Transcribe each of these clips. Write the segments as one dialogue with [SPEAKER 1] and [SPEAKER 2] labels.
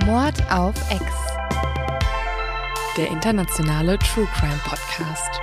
[SPEAKER 1] Mord auf Ex.
[SPEAKER 2] Der internationale True Crime Podcast.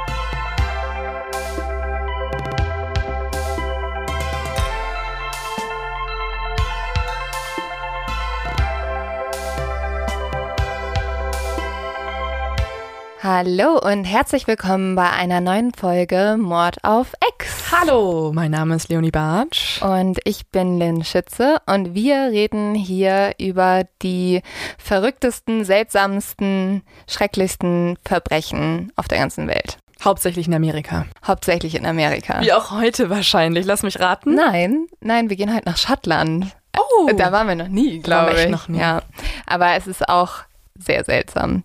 [SPEAKER 1] Hallo und herzlich willkommen bei einer neuen Folge Mord auf Ex.
[SPEAKER 2] Hallo, mein Name ist Leonie Bartsch.
[SPEAKER 1] Und ich bin Lynn Schütze und wir reden hier über die verrücktesten, seltsamsten, schrecklichsten Verbrechen auf der ganzen Welt.
[SPEAKER 2] Hauptsächlich in Amerika.
[SPEAKER 1] Hauptsächlich in Amerika.
[SPEAKER 2] Wie auch heute wahrscheinlich. Lass mich raten.
[SPEAKER 1] Nein, wir gehen heute nach Schottland.
[SPEAKER 2] Oh.
[SPEAKER 1] Da waren wir noch nie, glaube ich.
[SPEAKER 2] Noch nie.
[SPEAKER 1] Ja, aber es ist auch sehr seltsam.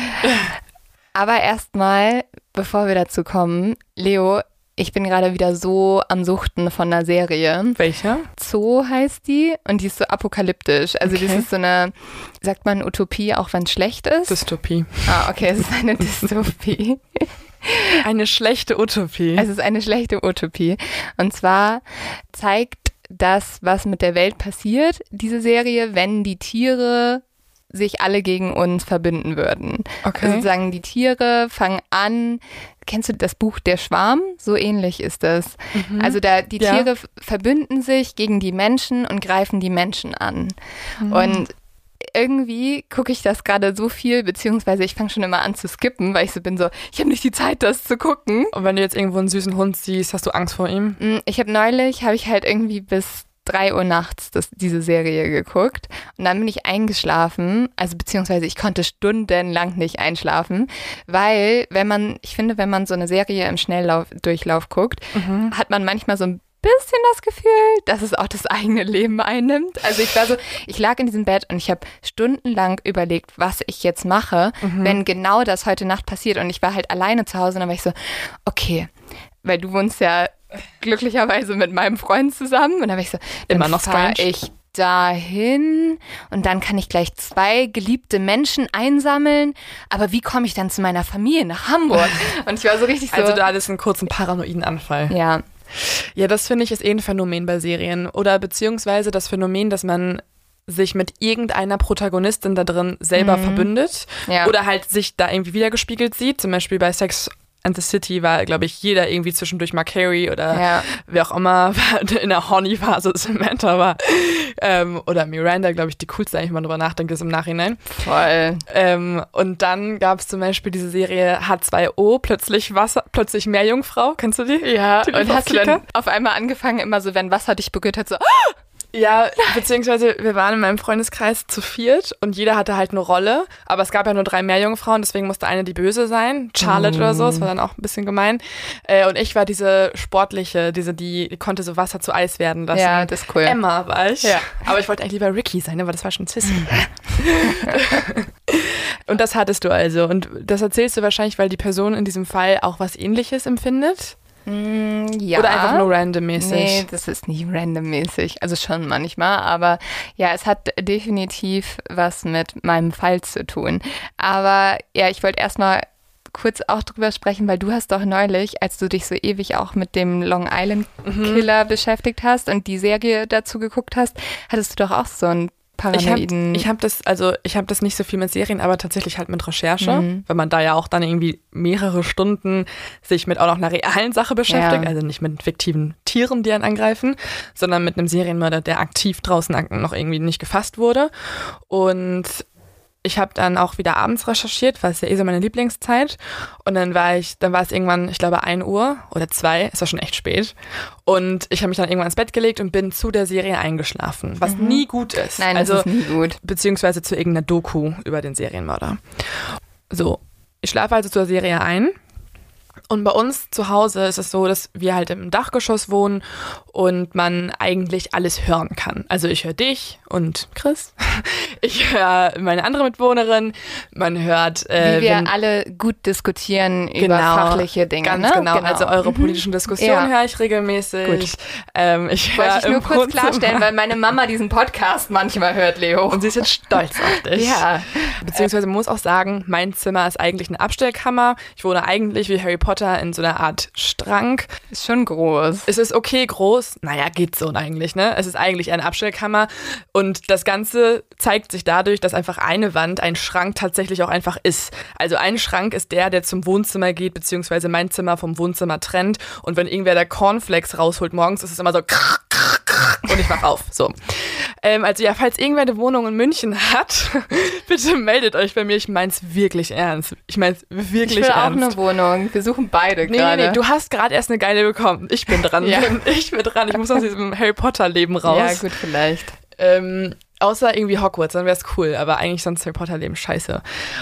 [SPEAKER 1] Aber erstmal, bevor wir dazu kommen, Leo, ich bin gerade wieder so am Suchten von einer Serie.
[SPEAKER 2] Welche?
[SPEAKER 1] Zoo heißt die und die ist so apokalyptisch. Also
[SPEAKER 2] Okay.
[SPEAKER 1] das ist so eine, sagt man Utopie, auch wenn es schlecht ist?
[SPEAKER 2] Dystopie.
[SPEAKER 1] Ah, okay, es ist eine Dystopie.
[SPEAKER 2] Eine schlechte Utopie.
[SPEAKER 1] Es ist eine schlechte Utopie. Und zwar zeigt das, was mit der Welt passiert, diese Serie, wenn die Tiere sich alle gegen uns verbünden würden.
[SPEAKER 2] Okay.
[SPEAKER 1] Also sozusagen die Tiere fangen an, kennst du das Buch Der Schwarm? So ähnlich ist das. Also die Tiere verbünden sich gegen die Menschen und greifen die Menschen an. Und irgendwie gucke ich das gerade so viel, beziehungsweise ich fange schon immer an zu skippen, weil ich so bin so, ich habe nicht die Zeit, das zu gucken.
[SPEAKER 2] Und wenn du jetzt irgendwo einen süßen Hund siehst, hast du Angst vor ihm?
[SPEAKER 1] Habe ich halt irgendwie bis 3 Uhr nachts diese Serie geguckt und dann bin ich eingeschlafen, also beziehungsweise ich konnte stundenlang nicht einschlafen, weil wenn man so eine Serie im Schnelldurchlauf guckt, hat man manchmal so ein bisschen das Gefühl, dass es auch das eigene Leben einnimmt. Also ich lag in diesem Bett und ich habe stundenlang überlegt, was ich jetzt mache, wenn genau das heute Nacht passiert und ich war halt alleine zu Hause und dann war ich so, okay, weil du wohnst ja glücklicherweise mit meinem Freund zusammen. Und dann habe ich so,
[SPEAKER 2] Immer noch
[SPEAKER 1] fahre
[SPEAKER 2] strange.
[SPEAKER 1] ich dahin und dann kann ich gleich 2 geliebte Menschen einsammeln. Aber wie komme ich dann zu meiner Familie nach Hamburg? Und ich war so richtig so.
[SPEAKER 2] Also du hattest einen kurzen paranoiden Anfall.
[SPEAKER 1] Ja.
[SPEAKER 2] Ja, das finde ich ist ein Phänomen bei Serien. Oder beziehungsweise das Phänomen, dass man sich mit irgendeiner Protagonistin da drin selber verbündet.
[SPEAKER 1] Ja.
[SPEAKER 2] Oder halt sich da irgendwie wiedergespiegelt sieht. Zum Beispiel bei Sex and the City war, glaube ich, jeder irgendwie zwischendurch Mark Carey oder wer auch immer in der Horny-Phase Samantha war. Oder Miranda, glaube ich, die coolste, eigentlich, wenn man drüber nachdenkt, ist im Nachhinein.
[SPEAKER 1] Voll.
[SPEAKER 2] Und dann gab es zum Beispiel diese Serie H2O, plötzlich Meerjungfrau. Kennst du die?
[SPEAKER 1] Ja,
[SPEAKER 2] Die
[SPEAKER 1] und hast du
[SPEAKER 2] Klassiker?
[SPEAKER 1] dann auf einmal angefangen, immer so, wenn Wasser dich berührt hat, so,
[SPEAKER 2] Ja, beziehungsweise wir waren in meinem Freundeskreis zu 4 und jeder hatte halt eine Rolle, aber es gab ja nur 3 Meerjungfrauen, deswegen musste eine die Böse sein, Charlotte oder so, das war dann auch ein bisschen gemein. Und ich war diese sportliche, die konnte so Wasser zu Eis werden lassen.
[SPEAKER 1] Ja, das ist cool.
[SPEAKER 2] Emma war ich.
[SPEAKER 1] Ja.
[SPEAKER 2] Aber ich wollte eigentlich lieber Ricky sein, aber das war schon Sissy. Und das hattest du also. Und das erzählst du wahrscheinlich, weil die Person in diesem Fall auch was Ähnliches empfindet?
[SPEAKER 1] Ja.
[SPEAKER 2] Oder einfach nur randommäßig?
[SPEAKER 1] Nee, das ist nicht randommäßig. Also schon manchmal, aber ja, es hat definitiv was mit meinem Fall zu tun. Aber ja, ich wollte erstmal kurz auch drüber sprechen, weil du hast doch neulich, als du dich so ewig auch mit dem Long Island Killer beschäftigt hast und die Serie dazu geguckt hast, hattest du doch auch so einen paranoiden...
[SPEAKER 2] Ich hab das nicht so viel mit Serien, aber tatsächlich halt mit Recherche, weil man da ja auch dann irgendwie mehrere Stunden sich mit auch noch einer realen Sache beschäftigt, also nicht mit fiktiven Tieren, die einen angreifen, sondern mit einem Serienmörder, der aktiv draußen noch irgendwie nicht gefasst wurde. Und ich habe dann auch wieder abends recherchiert, weil es ja so meine Lieblingszeit. Und dann war es irgendwann, ich glaube 1 Uhr oder 2, es war schon echt spät. Und ich habe mich dann irgendwann ins Bett gelegt und bin zu der Serie eingeschlafen, was nie gut ist.
[SPEAKER 1] Nein, das ist nie gut.
[SPEAKER 2] Beziehungsweise zu irgendeiner Doku über den Serienmörder. So, ich schlafe also zur Serie ein. Und bei uns zu Hause ist es so, dass wir halt im Dachgeschoss wohnen und man eigentlich alles hören kann. Also ich höre dich und Chris, ich höre meine andere Mitbewohnerin, man hört...
[SPEAKER 1] Wie wir alle gut diskutieren über fachliche Dinge.
[SPEAKER 2] Ganz genau. Also eure politischen Diskussionen höre ich regelmäßig.
[SPEAKER 1] Gut.
[SPEAKER 2] Ich
[SPEAKER 1] Wollte ich
[SPEAKER 2] höre
[SPEAKER 1] nur kurz klarstellen, weil meine Mama diesen Podcast manchmal hört, Leo.
[SPEAKER 2] Und sie ist jetzt stolz auf dich.
[SPEAKER 1] Ja.
[SPEAKER 2] Beziehungsweise man muss auch sagen, mein Zimmer ist eigentlich eine Abstellkammer. Ich wohne eigentlich wie Harry Potter in so einer Art Schrank.
[SPEAKER 1] Ist schon groß.
[SPEAKER 2] Es ist okay groß, Haus, naja, geht so eigentlich, ne? Es ist eigentlich eine Abstellkammer und das Ganze zeigt sich dadurch, dass einfach eine Wand, ein Schrank tatsächlich auch einfach ist. Also ein Schrank ist der zum Wohnzimmer geht, beziehungsweise mein Zimmer vom Wohnzimmer trennt und wenn irgendwer der Cornflakes rausholt morgens, ist es immer so und ich wach auf, so. Also ja, falls irgendwer eine Wohnung in München hat, bitte meldet euch bei mir. Ich mein's wirklich ernst. Ich will ernst.
[SPEAKER 1] auch eine Wohnung. Wir suchen beide gerade.
[SPEAKER 2] Nee, du hast gerade erst eine geile bekommen. Ich bin dran.
[SPEAKER 1] Ja.
[SPEAKER 2] Ich bin dran. Ich muss aus diesem Harry Potter Leben raus.
[SPEAKER 1] Ja, gut, vielleicht.
[SPEAKER 2] Außer irgendwie Hogwarts, dann wär's cool. Aber eigentlich sonst Harry Potter Leben scheiße.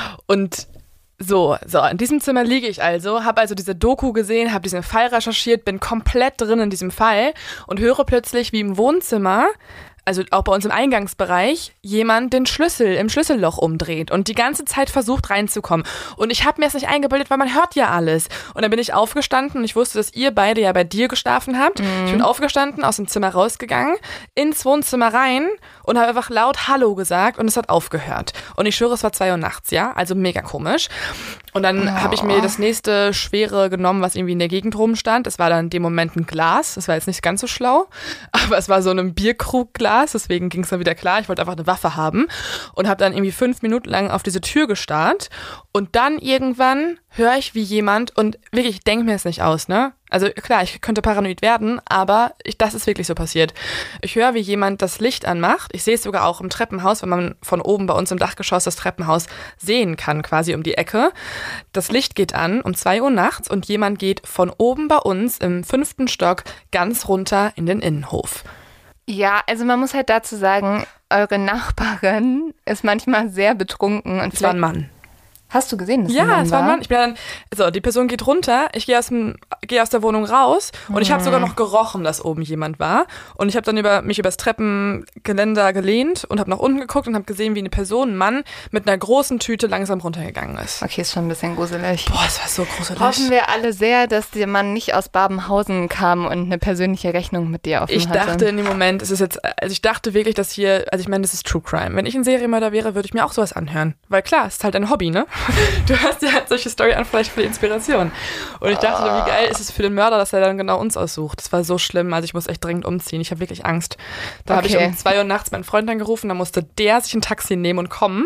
[SPEAKER 2] Und so, in diesem Zimmer liege ich also, habe also diese Doku gesehen, habe diesen Fall recherchiert, bin komplett drin in diesem Fall und höre plötzlich, wie im Wohnzimmer, also auch bei uns im Eingangsbereich, jemand den Schlüssel im Schlüsselloch umdreht und die ganze Zeit versucht reinzukommen. Und ich habe mir das nicht eingebildet, weil man hört ja alles. Und dann bin ich aufgestanden und ich wusste, dass ihr beide ja bei dir geschlafen habt. Ich bin aufgestanden, aus dem Zimmer rausgegangen, ins Wohnzimmer rein und habe einfach laut Hallo gesagt und es hat aufgehört. Und ich schwöre, es war 2 Uhr nachts, ja? Also mega komisch. Und dann habe ich mir das nächste Schwere genommen, was irgendwie in der Gegend rumstand. Es war dann in dem Moment ein Glas. Das war jetzt nicht ganz so schlau, aber es war so ein Bierkrugglas. Deswegen ging es dann wieder klar. Ich wollte einfach eine Waffe haben und habe dann irgendwie 5 Minuten lang auf diese Tür gestarrt. Und dann irgendwann höre ich, wie jemand, und wirklich, ich denke mir es nicht aus, ne? Also klar, ich könnte paranoid werden, aber das ist wirklich so passiert. Ich höre, wie jemand das Licht anmacht. Ich sehe es sogar auch im Treppenhaus, wenn man von oben bei uns im Dachgeschoss das Treppenhaus sehen kann, quasi um die Ecke. Das Licht geht an um 2 Uhr nachts und jemand geht von oben bei uns im 5. Stock ganz runter in den Innenhof.
[SPEAKER 1] Ja, also man muss halt dazu sagen, eure Nachbarin ist manchmal sehr betrunken. Und
[SPEAKER 2] es war ein Mann.
[SPEAKER 1] Hast du gesehen, dass
[SPEAKER 2] es war ein Mann. Ich bin dann, die Person geht runter, ich gehe aus der Wohnung raus und ich habe sogar noch gerochen, dass oben jemand war. Und ich habe dann mich übers Treppengeländer gelehnt und habe nach unten geguckt und habe gesehen, wie eine Person, ein Mann, mit einer großen Tüte langsam runtergegangen ist.
[SPEAKER 1] Okay, ist schon ein bisschen gruselig.
[SPEAKER 2] Boah, es war so gruselig.
[SPEAKER 1] Hoffen wir alle sehr, dass der Mann nicht aus Babenhausen kam und eine persönliche Rechnung mit dir offen hatte.
[SPEAKER 2] Ich dachte in dem Moment, ich dachte wirklich, dass hier, also ich meine, das ist True Crime. Wenn ich ein Serienmörder wäre, würde ich mir auch sowas anhören. Weil klar, es ist halt ein Hobby, ne? Du hast ja halt solche Story an, vielleicht für die Inspiration. Und ich dachte, wie geil ist es für den Mörder, dass er dann genau uns aussucht. Das war so schlimm, also ich muss echt dringend umziehen. Ich habe wirklich Angst. Da habe ich um 2 Uhr nachts meinen Freund angerufen, da musste der sich ein Taxi nehmen und kommen.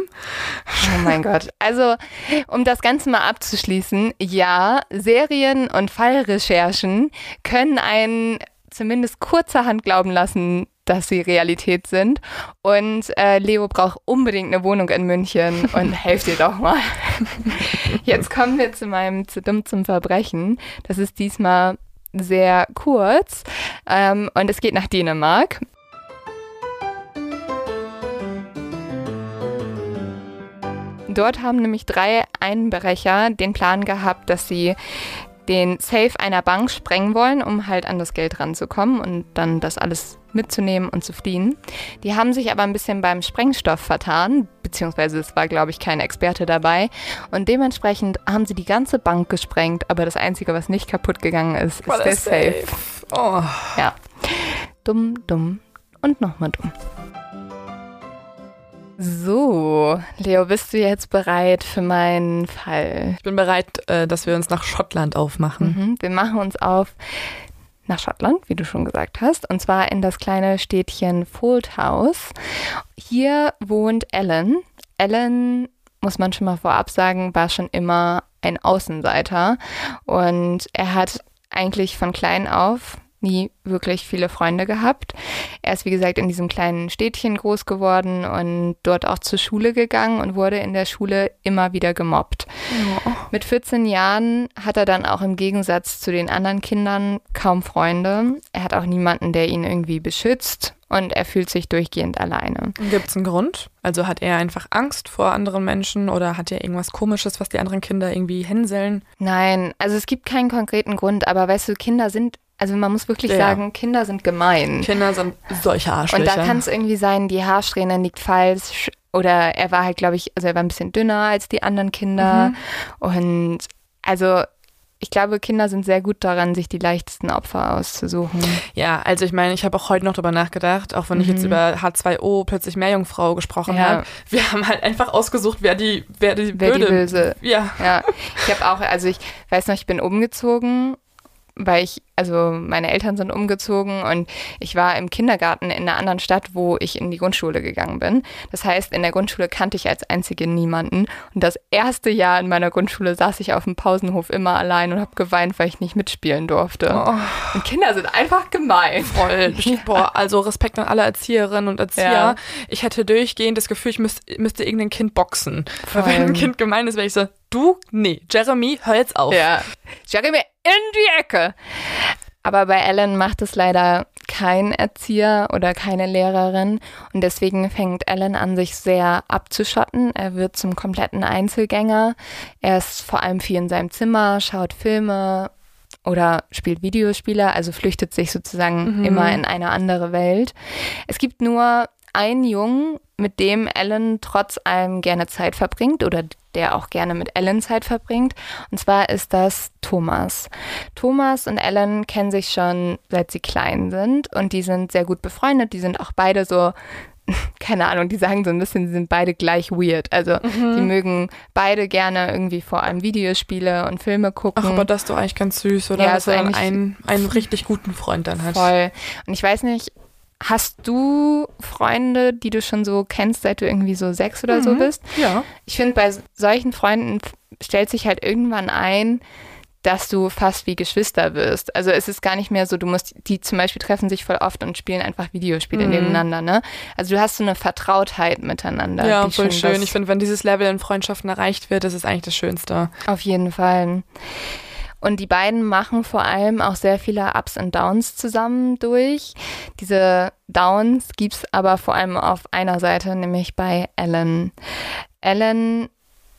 [SPEAKER 1] Oh mein Gott. Also, um das Ganze mal abzuschließen, ja, Serien- und Fallrecherchen können einen zumindest kurzerhand glauben lassen, dass sie Realität sind. Und Leo braucht unbedingt eine Wohnung in München und helft ihr doch mal. Jetzt kommen wir zu meinem Zu dumm zum Verbrechen. Das ist diesmal sehr kurz und es geht nach Dänemark. Dort haben nämlich 3 Einbrecher den Plan gehabt, dass sie den Safe einer Bank sprengen wollen, um halt an das Geld ranzukommen und dann das alles mitzunehmen und zu fliehen. Die haben sich aber ein bisschen beim Sprengstoff vertan, beziehungsweise es war, glaube ich, kein Experte dabei. Und dementsprechend haben sie die ganze Bank gesprengt, aber das Einzige, was nicht kaputt gegangen ist der Safe.
[SPEAKER 2] Oh.
[SPEAKER 1] Ja. Dumm, dumm und nochmal dumm. So, Leo, bist du jetzt bereit für meinen Fall?
[SPEAKER 2] Ich bin bereit, dass wir uns nach Schottland aufmachen.
[SPEAKER 1] Wir machen uns auf nach Schottland, wie du schon gesagt hast, und zwar in das kleine Städtchen Fauldhouse. Hier wohnt Alan. Alan, muss man schon mal vorab sagen, war schon immer ein Außenseiter und er hat eigentlich von klein auf nie wirklich viele Freunde gehabt. Er ist, wie gesagt, in diesem kleinen Städtchen groß geworden und dort auch zur Schule gegangen und wurde in der Schule immer wieder gemobbt. Oh. Mit 14 Jahren hat er dann auch im Gegensatz zu den anderen Kindern kaum Freunde. Er hat auch niemanden, der ihn irgendwie beschützt und er fühlt sich durchgehend alleine.
[SPEAKER 2] Gibt es einen Grund? Also hat er einfach Angst vor anderen Menschen oder hat er irgendwas Komisches, was die anderen Kinder irgendwie hänseln?
[SPEAKER 1] Nein, also es gibt keinen konkreten Grund, aber weißt du, Kinder sind, also man muss wirklich sagen, Kinder sind gemein.
[SPEAKER 2] Kinder sind solche Arschlöcher.
[SPEAKER 1] Und da kann es irgendwie sein, die Haarsträhne liegt falsch oder er war halt, glaube ich, also er war ein bisschen dünner als die anderen Kinder. Und also ich glaube, Kinder sind sehr gut daran, sich die leichtesten Opfer auszusuchen.
[SPEAKER 2] Ja, also ich meine, ich habe auch heute noch drüber nachgedacht, auch wenn ich jetzt über H2O plötzlich Meerjungfrau gesprochen habe. Wir haben halt einfach ausgesucht, wer die Böse.
[SPEAKER 1] Ja.
[SPEAKER 2] Ja.
[SPEAKER 1] Ich habe auch, also ich weiß noch, ich bin umgezogen weil meine Eltern sind umgezogen und ich war im Kindergarten in einer anderen Stadt, wo ich in die Grundschule gegangen bin. Das heißt, in der Grundschule kannte ich als einzige niemanden. Und das erste Jahr in meiner Grundschule saß ich auf dem Pausenhof immer allein und habe geweint, weil ich nicht mitspielen durfte. Oh. Und Kinder sind einfach gemein.
[SPEAKER 2] Voll. Boah, also Respekt an alle Erzieherinnen und Erzieher. Ja. Ich hätte durchgehend das Gefühl, ich müsste irgendein Kind boxen. Weil wenn ein Kind gemein ist, wäre ich so, nee, Jeremy, hör jetzt auf.
[SPEAKER 1] Ja, Jeremy in die Ecke. Aber bei Alan macht es leider kein Erzieher oder keine Lehrerin und deswegen fängt Alan an, sich sehr abzuschotten. Er wird zum kompletten Einzelgänger. Er ist vor allem viel in seinem Zimmer, schaut Filme oder spielt Videospiele, also flüchtet sich sozusagen immer in eine andere Welt. Es gibt nur einen Jungen, mit dem Alan trotz allem gerne Zeit verbringt oder der auch gerne mit Alan Zeit verbringt. Und zwar ist das Thomas. Thomas und Alan kennen sich schon, seit sie klein sind und die sind sehr gut befreundet. Die sind auch beide so, keine Ahnung, die sagen so ein bisschen, sie sind beide gleich weird. Also die mögen beide gerne irgendwie vor allem Videospiele und Filme gucken.
[SPEAKER 2] Ach, aber das ist doch eigentlich ganz süß, oder?
[SPEAKER 1] Ja,
[SPEAKER 2] dass er einen richtig guten Freund dann hat.
[SPEAKER 1] Voll. Und ich weiß nicht, hast du Freunde, die du schon so kennst, seit du irgendwie so 6 oder so bist?
[SPEAKER 2] Ja.
[SPEAKER 1] Ich finde, bei solchen Freunden stellt sich halt irgendwann ein, dass du fast wie Geschwister wirst. Also es ist gar nicht mehr so, die zum Beispiel treffen sich voll oft und spielen einfach Videospiele nebeneinander, ne? Also du hast so eine Vertrautheit miteinander.
[SPEAKER 2] Ja, voll schön. Ich finde, wenn dieses Level in Freundschaften erreicht wird, das ist eigentlich das Schönste.
[SPEAKER 1] Auf jeden Fall. Und die beiden machen vor allem auch sehr viele Ups und Downs zusammen durch. Diese Downs gibt es aber vor allem auf einer Seite, nämlich bei Alan. Alan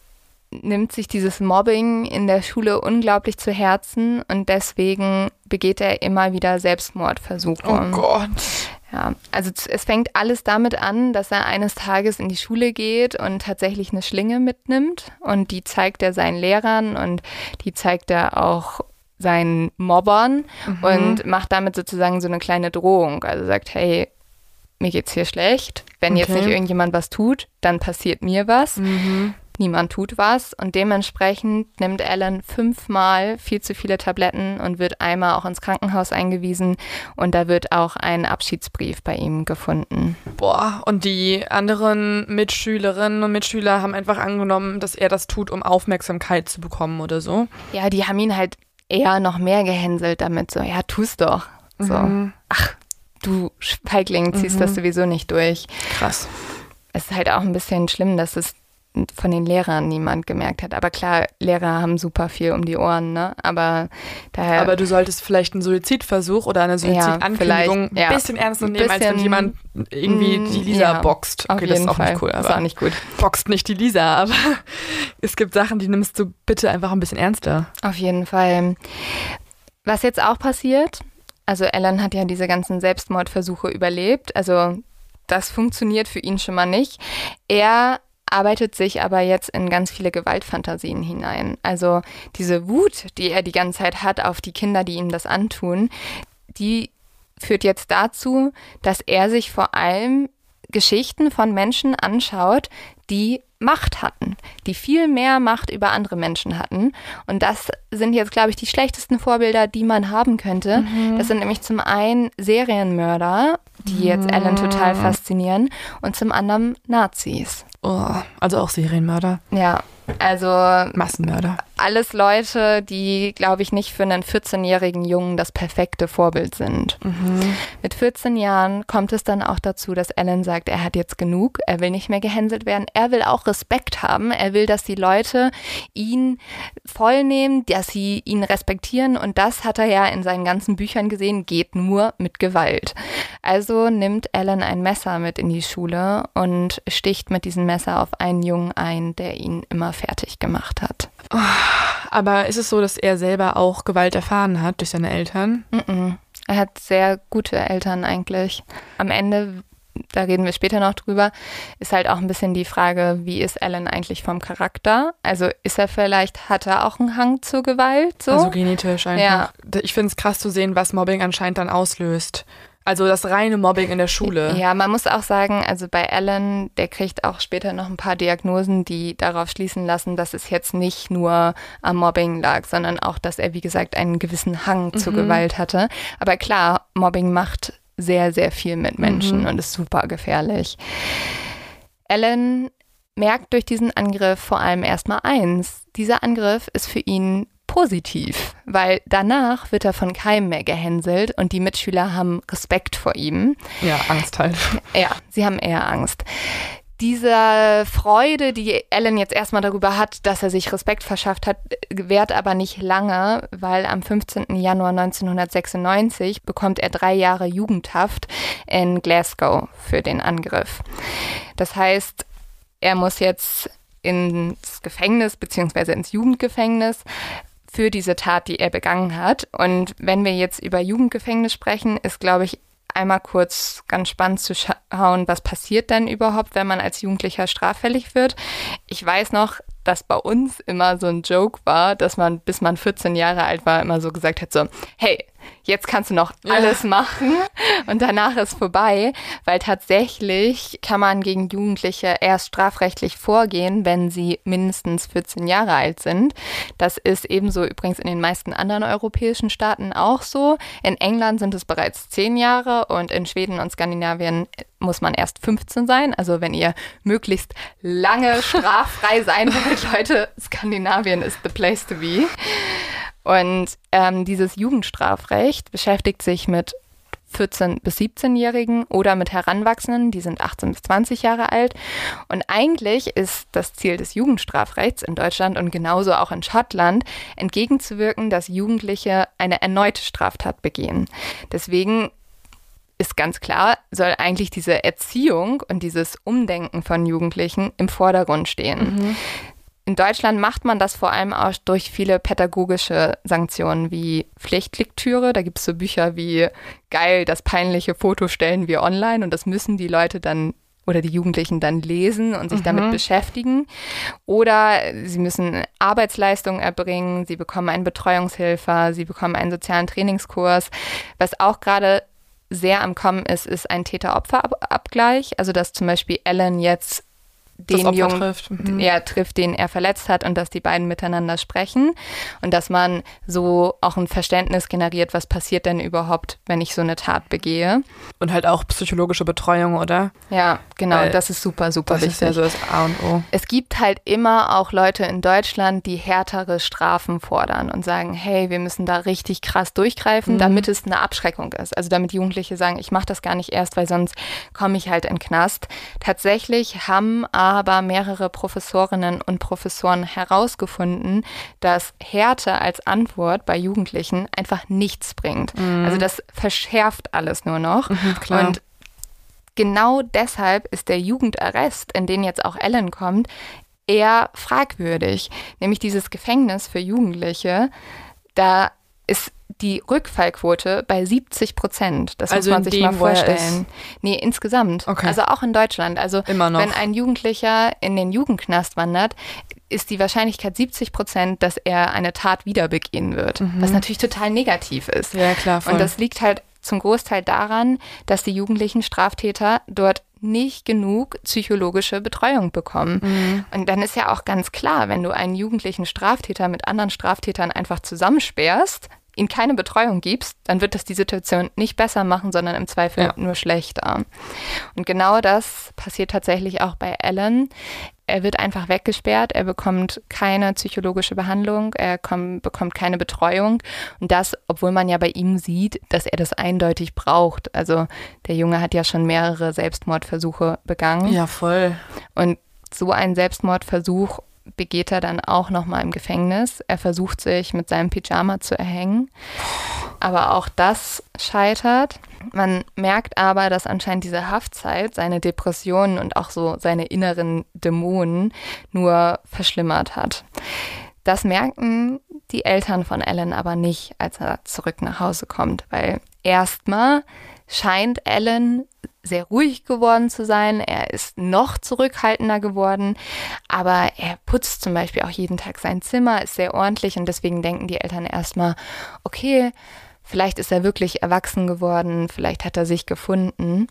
[SPEAKER 1] nimmt sich dieses Mobbing in der Schule unglaublich zu Herzen und deswegen begeht er immer wieder Selbstmordversuche.
[SPEAKER 2] Oh Gott.
[SPEAKER 1] Ja, also es fängt alles damit an, dass er eines Tages in die Schule geht und tatsächlich eine Schlinge mitnimmt und die zeigt er seinen Lehrern und die zeigt er auch seinen Mobbern und macht damit sozusagen so eine kleine Drohung. Also sagt, hey, mir geht's hier schlecht. Wenn jetzt nicht irgendjemand was tut, dann passiert mir was. Niemand tut was und dementsprechend nimmt Alan 5-mal viel zu viele Tabletten und wird einmal auch ins Krankenhaus eingewiesen und da wird auch ein Abschiedsbrief bei ihm gefunden.
[SPEAKER 2] Boah, und die anderen Mitschülerinnen und Mitschüler haben einfach angenommen, dass er das tut, um Aufmerksamkeit zu bekommen oder so.
[SPEAKER 1] Ja, die haben ihn halt eher noch mehr gehänselt damit, so, ja, tu's doch. So, ach, du Feigling, ziehst das sowieso nicht durch.
[SPEAKER 2] Krass.
[SPEAKER 1] Es ist halt auch ein bisschen schlimm, dass es von den Lehrern niemand gemerkt hat. Aber klar, Lehrer haben super viel um die Ohren, ne? Aber daher...
[SPEAKER 2] Aber du solltest vielleicht einen Suizidversuch oder eine Suizidankündigung ein bisschen ernster nehmen, als wenn jemand irgendwie die Lisa boxt. Okay, das ist auch nicht cool.
[SPEAKER 1] Das ist auch nicht gut.
[SPEAKER 2] Boxt nicht die Lisa, aber es gibt Sachen, die nimmst du bitte einfach ein bisschen ernster.
[SPEAKER 1] Auf jeden Fall. Was jetzt auch passiert, also Alan hat ja diese ganzen Selbstmordversuche überlebt, also das funktioniert für ihn schon mal nicht. Er arbeitet sich aber jetzt in ganz viele Gewaltfantasien hinein. Also diese Wut, die er die ganze Zeit hat auf die Kinder, die ihm das antun, die führt jetzt dazu, dass er sich vor allem Geschichten von Menschen anschaut, die Macht hatten, die viel mehr Macht über andere Menschen hatten. Und das sind jetzt, glaube ich, die schlechtesten Vorbilder, die man haben könnte. Das sind nämlich zum einen Serienmörder, die jetzt Alan total faszinieren, und zum anderen Nazis.
[SPEAKER 2] Oh, also auch Serienmörder.
[SPEAKER 1] Ja, also
[SPEAKER 2] Massenmörder.
[SPEAKER 1] Alles Leute, die, glaube ich, nicht für einen 14-jährigen Jungen das perfekte Vorbild sind. Mit 14 Jahren kommt es dann auch dazu, dass Alan sagt, er hat jetzt genug, er will nicht mehr gehänselt werden, er will auch Respekt haben, er will, dass die Leute ihn vollnehmen, dass sie ihn respektieren und das hat er ja in seinen ganzen Büchern gesehen, geht nur mit Gewalt. Also nimmt Alan ein Messer mit in die Schule und sticht mit diesem Messer auf einen Jungen ein, der ihn immer fertig gemacht hat.
[SPEAKER 2] Aber ist es so, dass er selber auch Gewalt erfahren hat durch seine Eltern?
[SPEAKER 1] Er hat sehr gute Eltern eigentlich. Am Ende, da reden wir später noch drüber, ist halt auch ein bisschen die Frage, wie ist Alan eigentlich vom Charakter? Also hat er auch einen Hang zur Gewalt? So?
[SPEAKER 2] Also genetisch einfach.
[SPEAKER 1] Ja.
[SPEAKER 2] Ich finde es krass zu sehen, was Mobbing anscheinend dann auslöst. Also das reine Mobbing in der Schule.
[SPEAKER 1] Ja, man muss auch sagen, also bei Alan, der kriegt auch später noch ein paar Diagnosen, die darauf schließen lassen, dass es jetzt nicht nur am Mobbing lag, sondern auch, dass er, wie gesagt, einen gewissen Hang zur Gewalt hatte. Aber klar, Mobbing macht sehr, sehr viel mit Menschen und ist super gefährlich. Alan merkt durch diesen Angriff vor allem erstmal eins. Dieser Angriff ist für ihn positiv, weil danach wird er von keinem mehr gehänselt und die Mitschüler haben Respekt vor ihm.
[SPEAKER 2] Ja, Angst halt.
[SPEAKER 1] Ja, sie haben eher Angst. Diese Freude, die Alan jetzt erstmal darüber hat, dass er sich Respekt verschafft hat, währt aber nicht lange, weil am 15. Januar 1996 bekommt er 3 Jahre Jugendhaft in Glasgow für den Angriff. Das heißt, er muss jetzt ins Gefängnis bzw. ins Jugendgefängnis für diese Tat, die er begangen hat. Und wenn wir jetzt über Jugendgefängnis sprechen, ist, glaube ich, einmal kurz ganz spannend zu schauen, was passiert denn überhaupt, wenn man als Jugendlicher straffällig wird. Ich weiß noch, dass bei uns immer so ein Joke war, dass man, bis man 14 Jahre alt war, immer so gesagt hat, so, hey, jetzt kannst du noch alles machen und danach ist vorbei, weil tatsächlich kann man gegen Jugendliche erst strafrechtlich vorgehen, wenn sie mindestens 14 Jahre alt sind. Das ist ebenso übrigens in den meisten anderen europäischen Staaten auch so. In England sind es bereits 10 Jahre und in Schweden und Skandinavien muss man erst 15 sein. Also wenn ihr möglichst lange straffrei sein wollt, Leute, Skandinavien ist the place to be. Und dieses Jugendstrafrecht beschäftigt sich mit 14- bis 17-Jährigen oder mit Heranwachsenden, die sind 18 bis 20 Jahre alt. Und eigentlich ist das Ziel des Jugendstrafrechts in Deutschland und genauso auch in Schottland, entgegenzuwirken, dass Jugendliche eine erneute Straftat begehen. Deswegen ist ganz klar, soll eigentlich diese Erziehung und dieses Umdenken von Jugendlichen im Vordergrund stehen. In Deutschland macht man das vor allem auch durch viele pädagogische Sanktionen wie Pflichtlektüre. Da gibt es so Bücher wie geil, das peinliche Foto stellen wir online und das müssen die Leute dann oder die Jugendlichen dann lesen und sich damit beschäftigen. Oder sie müssen Arbeitsleistungen erbringen, sie bekommen einen Betreuungshelfer, sie bekommen einen sozialen Trainingskurs. Was auch gerade sehr am Kommen ist ein Täter-Opfer-Abgleich. Also dass zum Beispiel Alan jetzt den Jungen trifft, den er verletzt hat und dass die beiden miteinander sprechen und dass man so auch ein Verständnis generiert, was passiert denn überhaupt, wenn ich so eine Tat begehe.
[SPEAKER 2] Und halt auch psychologische Betreuung, oder?
[SPEAKER 1] Ja, genau, weil das ist super, super wichtig.
[SPEAKER 2] Das ist ja so das A und O.
[SPEAKER 1] Es gibt halt immer auch Leute in Deutschland, die härtere Strafen fordern und sagen, hey, wir müssen da richtig krass durchgreifen, damit es eine Abschreckung ist. Also damit Jugendliche sagen, ich mache das gar nicht erst, weil sonst komme ich halt in den Knast. Tatsächlich haben aber mehrere Professorinnen und Professoren herausgefunden, dass Härte als Antwort bei Jugendlichen einfach nichts bringt. Also das verschärft alles nur noch.
[SPEAKER 2] Klar.
[SPEAKER 1] Und genau deshalb ist der Jugendarrest, in den jetzt auch Alan kommt, eher fragwürdig. Nämlich dieses Gefängnis für Jugendliche, da ist die Rückfallquote bei 70%. Das
[SPEAKER 2] also
[SPEAKER 1] muss man sich mal vorstellen. Nee, insgesamt.
[SPEAKER 2] Okay.
[SPEAKER 1] Also auch in Deutschland. Also
[SPEAKER 2] immer noch.
[SPEAKER 1] Wenn ein Jugendlicher in den Jugendknast wandert, ist die Wahrscheinlichkeit 70%, dass er eine Tat wieder begehen wird. Was natürlich total negativ ist.
[SPEAKER 2] Ja, klar, voll.
[SPEAKER 1] Und das liegt halt zum Großteil daran, dass die jugendlichen Straftäter dort nicht genug psychologische Betreuung bekommen. Und dann ist ja auch ganz klar, wenn du einen jugendlichen Straftäter mit anderen Straftätern einfach zusammensperrst, ihm keine Betreuung gibst, dann wird das die Situation nicht besser machen, sondern im Zweifel nur schlechter. Und genau das passiert tatsächlich auch bei Alan. Er wird einfach weggesperrt, er bekommt keine psychologische Behandlung, er bekommt keine Betreuung. Und das, obwohl man ja bei ihm sieht, dass er das eindeutig braucht. Also der Junge hat ja schon mehrere Selbstmordversuche begangen.
[SPEAKER 2] Ja, voll.
[SPEAKER 1] Und so einen Selbstmordversuch begeht er dann auch nochmal im Gefängnis. Er versucht sich mit seinem Pyjama zu erhängen. Aber auch das scheitert. Man merkt aber, dass anscheinend diese Haftzeit seine Depressionen und auch so seine inneren Dämonen nur verschlimmert hat. Das merken die Eltern von Alan aber nicht, als er zurück nach Hause kommt, weil erstmal scheint Alan sehr ruhig geworden zu sein. Er ist noch zurückhaltender geworden, aber er putzt zum Beispiel auch jeden Tag sein Zimmer, ist sehr ordentlich und deswegen denken die Eltern erstmal, okay, Vielleicht ist er wirklich erwachsen geworden, vielleicht hat er sich gefunden.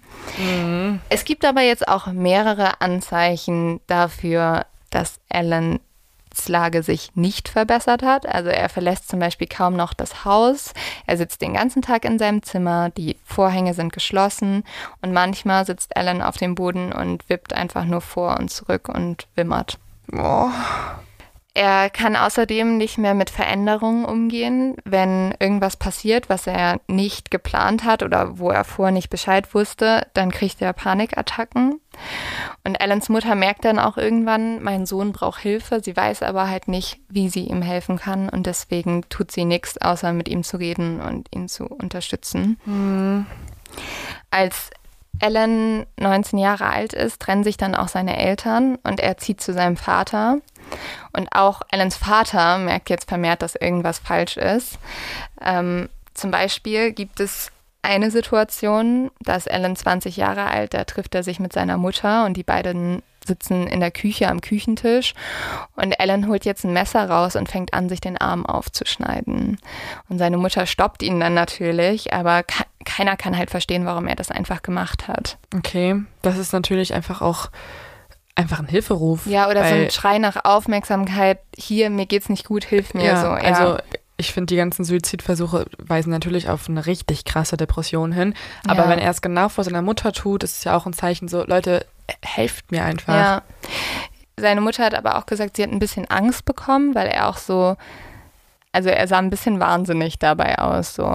[SPEAKER 1] Es gibt aber jetzt auch mehrere Anzeichen dafür, dass Alans Lage sich nicht verbessert hat. Also er verlässt zum Beispiel kaum noch das Haus. Er sitzt den ganzen Tag in seinem Zimmer, die Vorhänge sind geschlossen und manchmal sitzt Alan auf dem Boden und wippt einfach nur vor und zurück und wimmert.
[SPEAKER 2] Oh.
[SPEAKER 1] Er kann außerdem nicht mehr mit Veränderungen umgehen. Wenn irgendwas passiert, was er nicht geplant hat oder wo er vorher nicht Bescheid wusste, dann kriegt er Panikattacken. Und Alans Mutter merkt dann auch irgendwann, mein Sohn braucht Hilfe. Sie weiß aber halt nicht, wie sie ihm helfen kann. Und deswegen tut sie nichts, außer mit ihm zu reden und ihn zu unterstützen. Als Alan 19 Jahre alt ist, trennen sich dann auch seine Eltern und er zieht zu seinem Vater. Und auch Alans Vater merkt jetzt vermehrt, dass irgendwas falsch ist. Zum Beispiel gibt es eine Situation, da ist Alan 20 Jahre alt, da trifft er sich mit seiner Mutter und die beiden sitzen in der Küche am Küchentisch und Alan holt jetzt ein Messer raus und fängt an, sich den Arm aufzuschneiden. Und seine Mutter stoppt ihn dann natürlich, aber keiner kann halt verstehen, warum er das einfach gemacht hat.
[SPEAKER 2] Okay, das ist natürlich einfach ein Hilferuf.
[SPEAKER 1] Ja, oder so ein Schrei nach Aufmerksamkeit, hier, mir geht's nicht gut, hilf mir.
[SPEAKER 2] Ja,
[SPEAKER 1] so.
[SPEAKER 2] Also ich finde, die ganzen Suizidversuche weisen natürlich auf eine richtig krasse Depression hin. Aber wenn er es genau vor seiner Mutter tut, ist es ja auch ein Zeichen so, Leute, helft mir einfach.
[SPEAKER 1] Ja. Seine Mutter hat aber auch gesagt, sie hat ein bisschen Angst bekommen, weil er auch so, also er sah ein bisschen wahnsinnig dabei aus. So.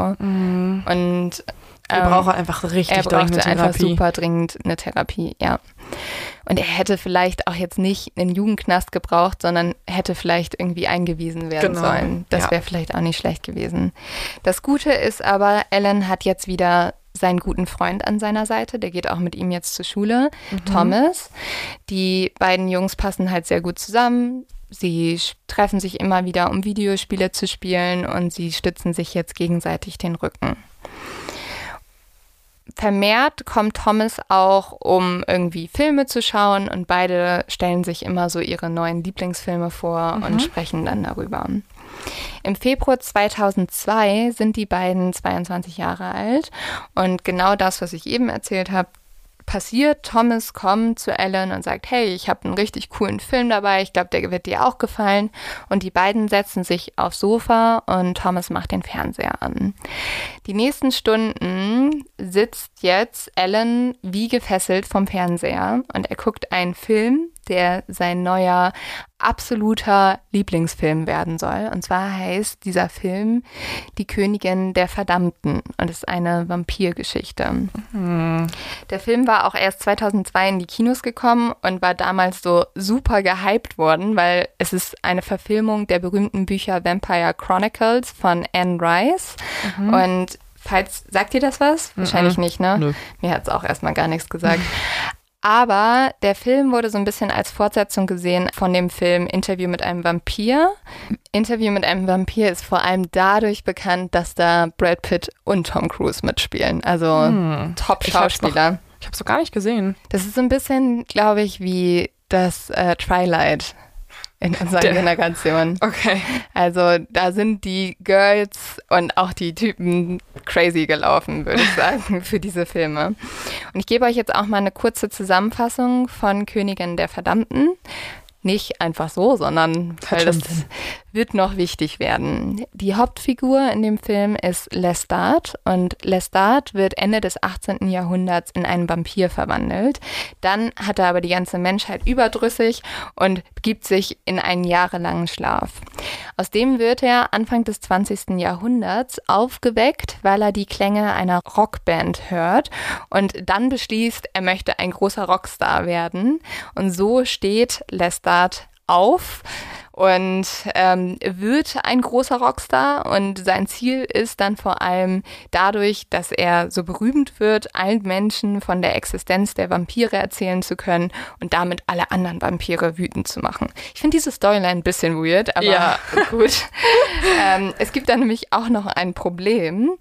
[SPEAKER 1] Und
[SPEAKER 2] er braucht einfach richtig dringend eine Therapie.
[SPEAKER 1] Einfach super dringend eine Therapie, ja. Und er hätte vielleicht auch jetzt nicht einen Jugendknast gebraucht, sondern hätte vielleicht irgendwie eingewiesen werden sollen. Das wäre vielleicht auch nicht schlecht gewesen. Das Gute ist aber, Alan hat jetzt wieder seinen guten Freund an seiner Seite. Der geht auch mit ihm jetzt zur Schule, Thomas. Die beiden Jungs passen halt sehr gut zusammen. Sie treffen sich immer wieder, um Videospiele zu spielen und sie stützen sich jetzt gegenseitig den Rücken. Vermehrt kommt Thomas auch, um irgendwie Filme zu schauen und beide stellen sich immer so ihre neuen Lieblingsfilme vor und sprechen dann darüber. Im Februar 2002 sind die beiden 22 Jahre alt und genau das, was ich eben erzählt habe, passiert. Thomas kommt zu Alan und sagt, hey, ich habe einen richtig coolen Film dabei, ich glaube, der wird dir auch gefallen. Und die beiden setzen sich aufs Sofa und Thomas macht den Fernseher an. Die nächsten Stunden sitzt jetzt Alan wie gefesselt vom Fernseher und er guckt einen Film, der sein neuer absoluter Lieblingsfilm werden soll. Und zwar heißt dieser Film Die Königin der Verdammten und ist eine Vampirgeschichte. Der Film war auch erst 2002 in die Kinos gekommen und war damals so super gehypt worden, weil es ist eine Verfilmung der berühmten Bücher Vampire Chronicles von Anne Rice. Und sagt ihr das was? Wahrscheinlich nicht, ne? Nö. Mir hat es auch erstmal gar nichts gesagt. Aber der Film wurde so ein bisschen als Fortsetzung gesehen von dem Film Interview mit einem Vampir. Interview mit einem Vampir ist vor allem dadurch bekannt, dass da Brad Pitt und Tom Cruise mitspielen. Also Top-Schauspieler.
[SPEAKER 2] Ich habe es so gar nicht gesehen.
[SPEAKER 1] Das ist so ein bisschen, glaube ich, wie das Twilight in unserer Generation.
[SPEAKER 2] Okay.
[SPEAKER 1] Also da sind die Girls und auch die Typen crazy gelaufen, würde ich sagen, für diese Filme. Und ich gebe euch jetzt auch mal eine kurze Zusammenfassung von Königin der Verdammten. Nicht einfach so, sondern weil das wird noch wichtig werden. Die Hauptfigur in dem Film ist Lestat und Lestat wird Ende des 18. Jahrhunderts in einen Vampir verwandelt. Dann hat er aber die ganze Menschheit überdrüssig und begibt sich in einen jahrelangen Schlaf. Aus dem wird er Anfang des 20. Jahrhunderts aufgeweckt, weil er die Klänge einer Rockband hört und dann beschließt, er möchte ein großer Rockstar werden. Und so steht Lestat auf und wird ein großer Rockstar und sein Ziel ist dann vor allem dadurch, dass er so berühmt wird, allen Menschen von der Existenz der Vampire erzählen zu können und damit alle anderen Vampire wütend zu machen. Ich finde diese Storyline ein bisschen weird, aber gut. Es gibt da nämlich auch noch ein Problem.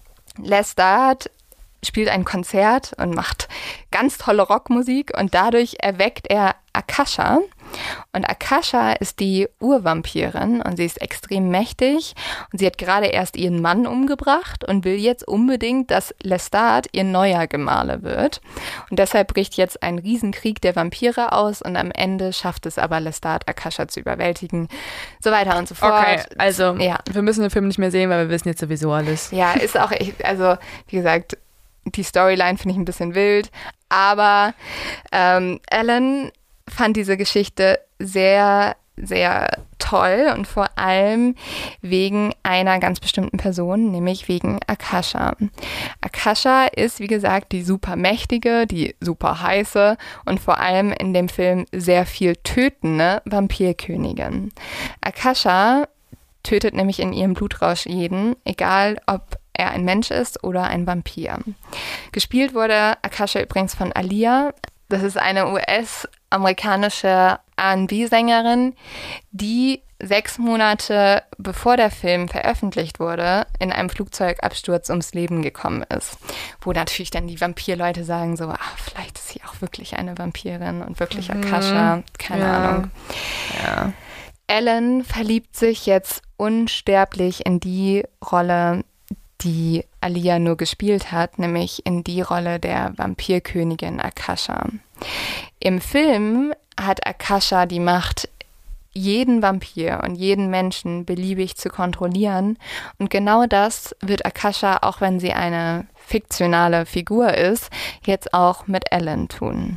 [SPEAKER 1] Lestat spielt ein Konzert und macht ganz tolle Rockmusik und dadurch erweckt er Akasha. Und Akasha ist die Urvampirin und sie ist extrem mächtig und sie hat gerade erst ihren Mann umgebracht und will jetzt unbedingt, dass Lestat ihr neuer Gemahle wird. Und deshalb bricht jetzt ein Riesenkrieg der Vampire aus und am Ende schafft es aber Lestat, Akasha zu überwältigen. So weiter und so fort.
[SPEAKER 2] Okay, also wir müssen den Film nicht mehr sehen, weil wir wissen jetzt sowieso alles.
[SPEAKER 1] Ja, ist auch echt, also wie gesagt, die Storyline finde ich ein bisschen wild, aber Alan fand diese Geschichte sehr, sehr toll und vor allem wegen einer ganz bestimmten Person, nämlich wegen Akasha. Akasha ist, wie gesagt, die super mächtige, die super heiße und vor allem in dem Film sehr viel tötende Vampirkönigin. Akasha tötet nämlich in ihrem Blutrausch jeden, egal ob er ein Mensch ist oder ein Vampir. Gespielt wurde Akasha übrigens von Aaliyah. Das ist eine US-amerikanische R&B-Sängerin, die 6 Monate bevor der Film veröffentlicht wurde, in einem Flugzeugabsturz ums Leben gekommen ist. Wo natürlich dann die Vampirleute sagen so, vielleicht ist sie auch wirklich eine Vampirin und wirklich Akasha, keine Ahnung. Ja. Alan verliebt sich jetzt unsterblich in die Rolle, die Aaliyah nur gespielt hat, nämlich in die Rolle der Vampirkönigin Akasha. Im Film hat Akasha die Macht, jeden Vampir und jeden Menschen beliebig zu kontrollieren. Und genau das wird Akasha, auch wenn sie eine fiktionale Figur ist, jetzt auch mit Alan tun.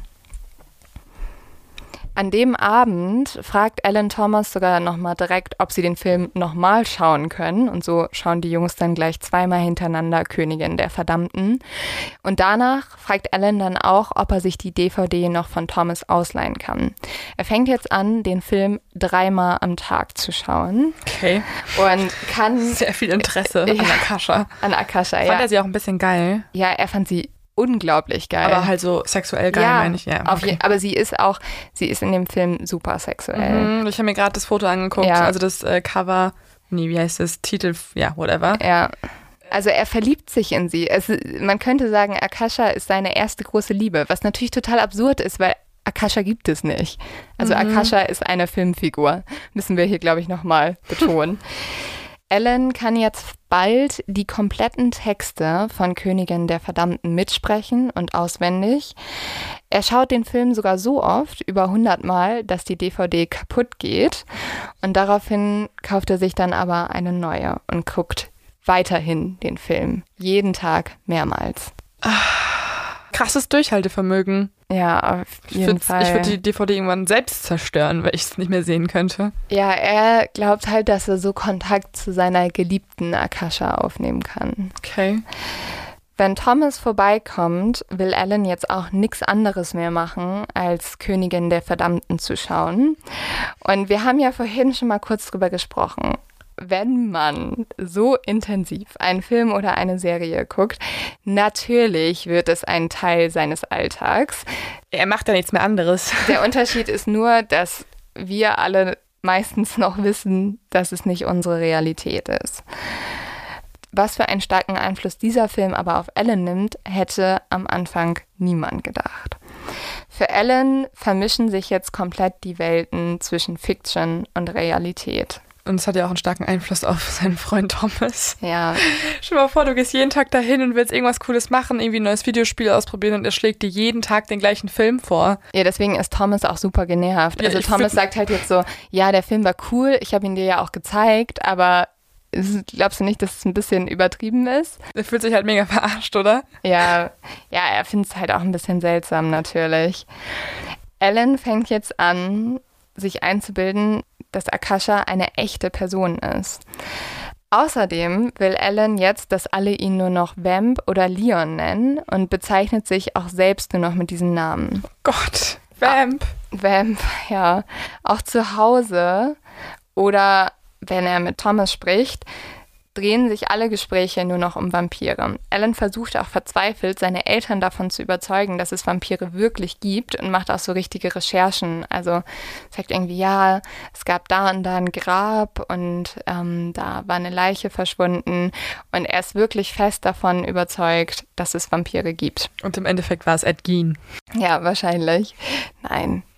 [SPEAKER 1] An dem Abend fragt Alan Thomas sogar nochmal direkt, ob sie den Film nochmal schauen können. Und so schauen die Jungs dann gleich 2-mal hintereinander Königin der Verdammten. Und danach fragt Alan dann auch, ob er sich die DVD noch von Thomas ausleihen kann. Er fängt jetzt an, den Film 3-mal am Tag zu schauen.
[SPEAKER 2] Okay.
[SPEAKER 1] Und kann...
[SPEAKER 2] Sehr viel Interesse an Akasha.
[SPEAKER 1] An Akasha,
[SPEAKER 2] Fand er sie auch ein bisschen geil?
[SPEAKER 1] Ja, er fand sie unglaublich geil.
[SPEAKER 2] Aber halt so sexuell geil, meine ich. Ja, okay.
[SPEAKER 1] Aber sie ist in dem Film super sexuell.
[SPEAKER 2] Ich habe mir gerade das Foto angeguckt, also das Cover, wie heißt das, Titel, whatever.
[SPEAKER 1] Ja, also er verliebt sich in sie. Man könnte sagen, Akasha ist seine erste große Liebe, was natürlich total absurd ist, weil Akasha gibt es nicht. Also Akasha ist eine Filmfigur, müssen wir hier, glaube ich, nochmal betonen. Alan kann jetzt bald die kompletten Texte von Königin der Verdammten mitsprechen und auswendig. Er schaut den Film sogar so oft, über 100 Mal, dass die DVD kaputt geht. Und daraufhin kauft er sich dann aber eine neue und guckt weiterhin den Film. Jeden Tag mehrmals.
[SPEAKER 2] Krasses Durchhaltevermögen.
[SPEAKER 1] Ja, auf jeden Fall.
[SPEAKER 2] Ich würde die DVD irgendwann selbst zerstören, weil ich es nicht mehr sehen könnte.
[SPEAKER 1] Ja, er glaubt halt, dass er so Kontakt zu seiner geliebten Akasha aufnehmen kann.
[SPEAKER 2] Okay.
[SPEAKER 1] Wenn Thomas vorbeikommt, will Alan jetzt auch nichts anderes mehr machen, als Königin der Verdammten zu schauen. Und wir haben ja vorhin schon mal kurz drüber gesprochen. Wenn man so intensiv einen Film oder eine Serie guckt, natürlich wird es ein Teil seines Alltags.
[SPEAKER 2] Er macht ja nichts mehr anderes.
[SPEAKER 1] Der Unterschied ist nur, dass wir alle meistens noch wissen, dass es nicht unsere Realität ist. Was für einen starken Einfluss dieser Film aber auf Alan nimmt, hätte am Anfang niemand gedacht. Für Alan vermischen sich jetzt komplett die Welten zwischen Fiction und Realität.
[SPEAKER 2] Und es hat ja auch einen starken Einfluss auf seinen Freund Thomas.
[SPEAKER 1] Ja.
[SPEAKER 2] Stell dir mal vor, du gehst jeden Tag dahin und willst irgendwas Cooles machen, irgendwie ein neues Videospiel ausprobieren und er schlägt dir jeden Tag den gleichen Film vor.
[SPEAKER 1] Ja, deswegen ist Thomas auch super genervt. Also Thomas sagt halt jetzt so, ja, der Film war cool, ich habe ihn dir ja auch gezeigt, aber glaubst du nicht, dass es ein bisschen übertrieben ist?
[SPEAKER 2] Er fühlt sich halt mega verarscht, oder?
[SPEAKER 1] Ja, er findet es halt auch ein bisschen seltsam natürlich. Alan fängt jetzt an, sich einzubilden, dass Akasha eine echte Person ist. Außerdem will Alan jetzt, dass alle ihn nur noch Vamp oder Leon nennen und bezeichnet sich auch selbst nur noch mit diesem Namen.
[SPEAKER 2] Oh Gott, Vamp.
[SPEAKER 1] Vamp, ja. Auch zu Hause oder wenn er mit Thomas spricht, drehen sich alle Gespräche nur noch um Vampire. Alan versucht auch verzweifelt, seine Eltern davon zu überzeugen, dass es Vampire wirklich gibt und macht auch so richtige Recherchen. Also sagt irgendwie, ja, es gab da und da ein Grab und da war eine Leiche verschwunden und er ist wirklich fest davon überzeugt, dass es Vampire gibt.
[SPEAKER 2] Und im Endeffekt war es Ed Gein.
[SPEAKER 1] Ja, wahrscheinlich. Nein.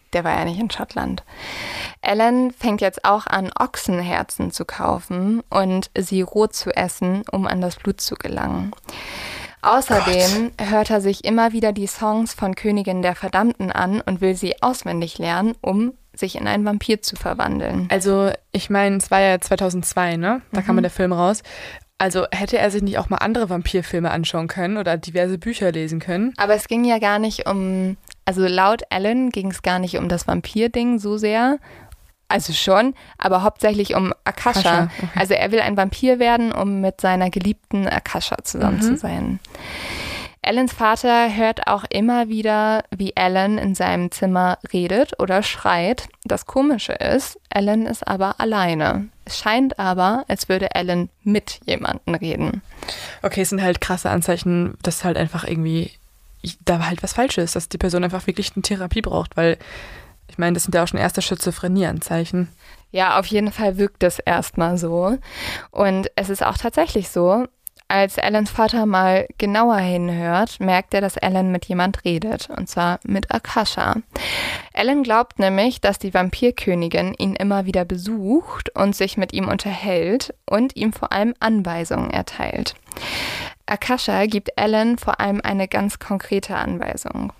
[SPEAKER 1] der war ja nicht in Schottland. Ellen fängt jetzt auch an, Ochsenherzen zu kaufen und sie roh zu essen, um an das Blut zu gelangen. Außerdem hört er sich immer wieder die Songs von Königin der Verdammten an und will sie auswendig lernen, um sich in einen Vampir zu verwandeln.
[SPEAKER 2] Also, ich meine, es war ja 2002, ne? Da kam der Film raus. Also hätte er sich nicht auch mal andere Vampirfilme anschauen können oder diverse Bücher lesen können?
[SPEAKER 1] Aber es ging ja gar nicht also laut Ellen ging es gar nicht um das Vampir-Ding so sehr. Also schon, aber hauptsächlich um Akasha. Okay. Also er will ein Vampir werden, um mit seiner geliebten Akasha zusammen zu sein. Ellens Vater hört auch immer wieder, wie Ellen in seinem Zimmer redet oder schreit. Das Komische ist, Ellen ist aber alleine. Es scheint aber, als würde Ellen mit jemandem reden.
[SPEAKER 2] Okay, es sind halt krasse Anzeichen, dass halt einfach irgendwie da halt was falsch ist, dass die Person einfach wirklich eine Therapie braucht, weil ich meine, das sind ja auch schon erste Schizophrenie-Anzeichen.
[SPEAKER 1] Ja, auf jeden Fall wirkt es erstmal so. Und es ist auch tatsächlich so, als Ellens Vater mal genauer hinhört, merkt er, dass Ellen mit jemand redet, und zwar mit Akasha. Ellen glaubt nämlich, dass die Vampirkönigin ihn immer wieder besucht und sich mit ihm unterhält und ihm vor allem Anweisungen erteilt. Akasha gibt Ellen vor allem eine ganz konkrete Anweisung.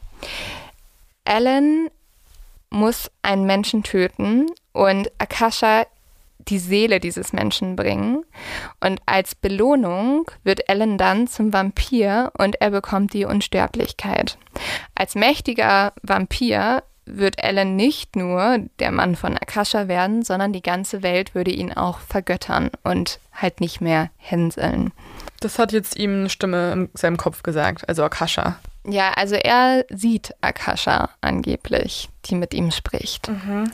[SPEAKER 1] Ellen muss einen Menschen töten und Akasha die Seele dieses Menschen bringen. Und als Belohnung wird Ellen dann zum Vampir und er bekommt die Unsterblichkeit. Als mächtiger Vampir wird Ellen nicht nur der Mann von Akasha werden, sondern die ganze Welt würde ihn auch vergöttern und halt nicht mehr hänseln.
[SPEAKER 2] Das hat jetzt ihm eine Stimme in seinem Kopf gesagt, also Akasha.
[SPEAKER 1] Ja, also er sieht Akasha angeblich, die mit ihm spricht.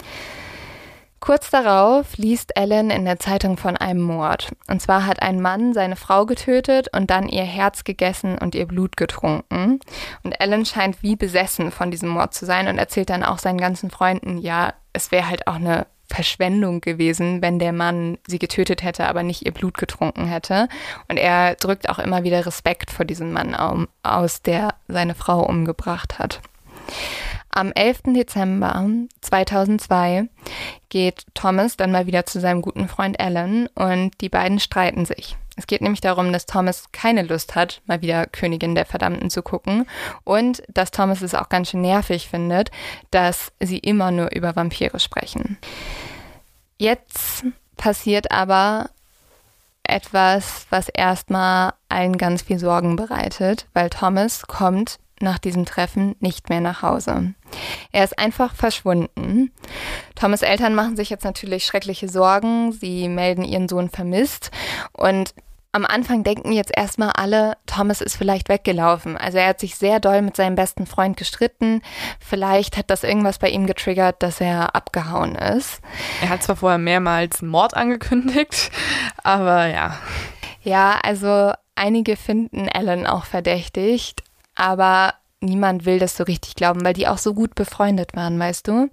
[SPEAKER 1] Kurz darauf liest Ellen in der Zeitung von einem Mord. Und zwar hat ein Mann seine Frau getötet und dann ihr Herz gegessen und ihr Blut getrunken. Und Ellen scheint wie besessen von diesem Mord zu sein und erzählt dann auch seinen ganzen Freunden, ja, es wäre halt auch eine Verschwendung gewesen, wenn der Mann sie getötet hätte, aber nicht ihr Blut getrunken hätte. Und er drückt auch immer wieder Respekt vor diesem Mann aus, der seine Frau umgebracht hat. Am 11. Dezember 2002 geht Thomas dann mal wieder zu seinem guten Freund Alan und die beiden streiten sich. Es geht nämlich darum, dass Thomas keine Lust hat, mal wieder Königin der Verdammten zu gucken und dass Thomas es auch ganz schön nervig findet, dass sie immer nur über Vampire sprechen. Jetzt passiert aber etwas, was erstmal allen ganz viel Sorgen bereitet, weil Thomas kommt nach diesem Treffen nicht mehr nach Hause. Er ist einfach verschwunden. Thomas' Eltern machen sich jetzt natürlich schreckliche Sorgen. Sie melden ihren Sohn vermisst und am Anfang denken jetzt erstmal alle, Thomas ist vielleicht weggelaufen. Also er hat sich sehr doll mit seinem besten Freund gestritten. Vielleicht hat das irgendwas bei ihm getriggert, dass er abgehauen ist.
[SPEAKER 2] Er hat zwar vorher mehrmals einen Mord angekündigt, aber ja.
[SPEAKER 1] Ja, also einige finden Alan auch verdächtigt, aber niemand will das so richtig glauben, weil die auch so gut befreundet waren, weißt du?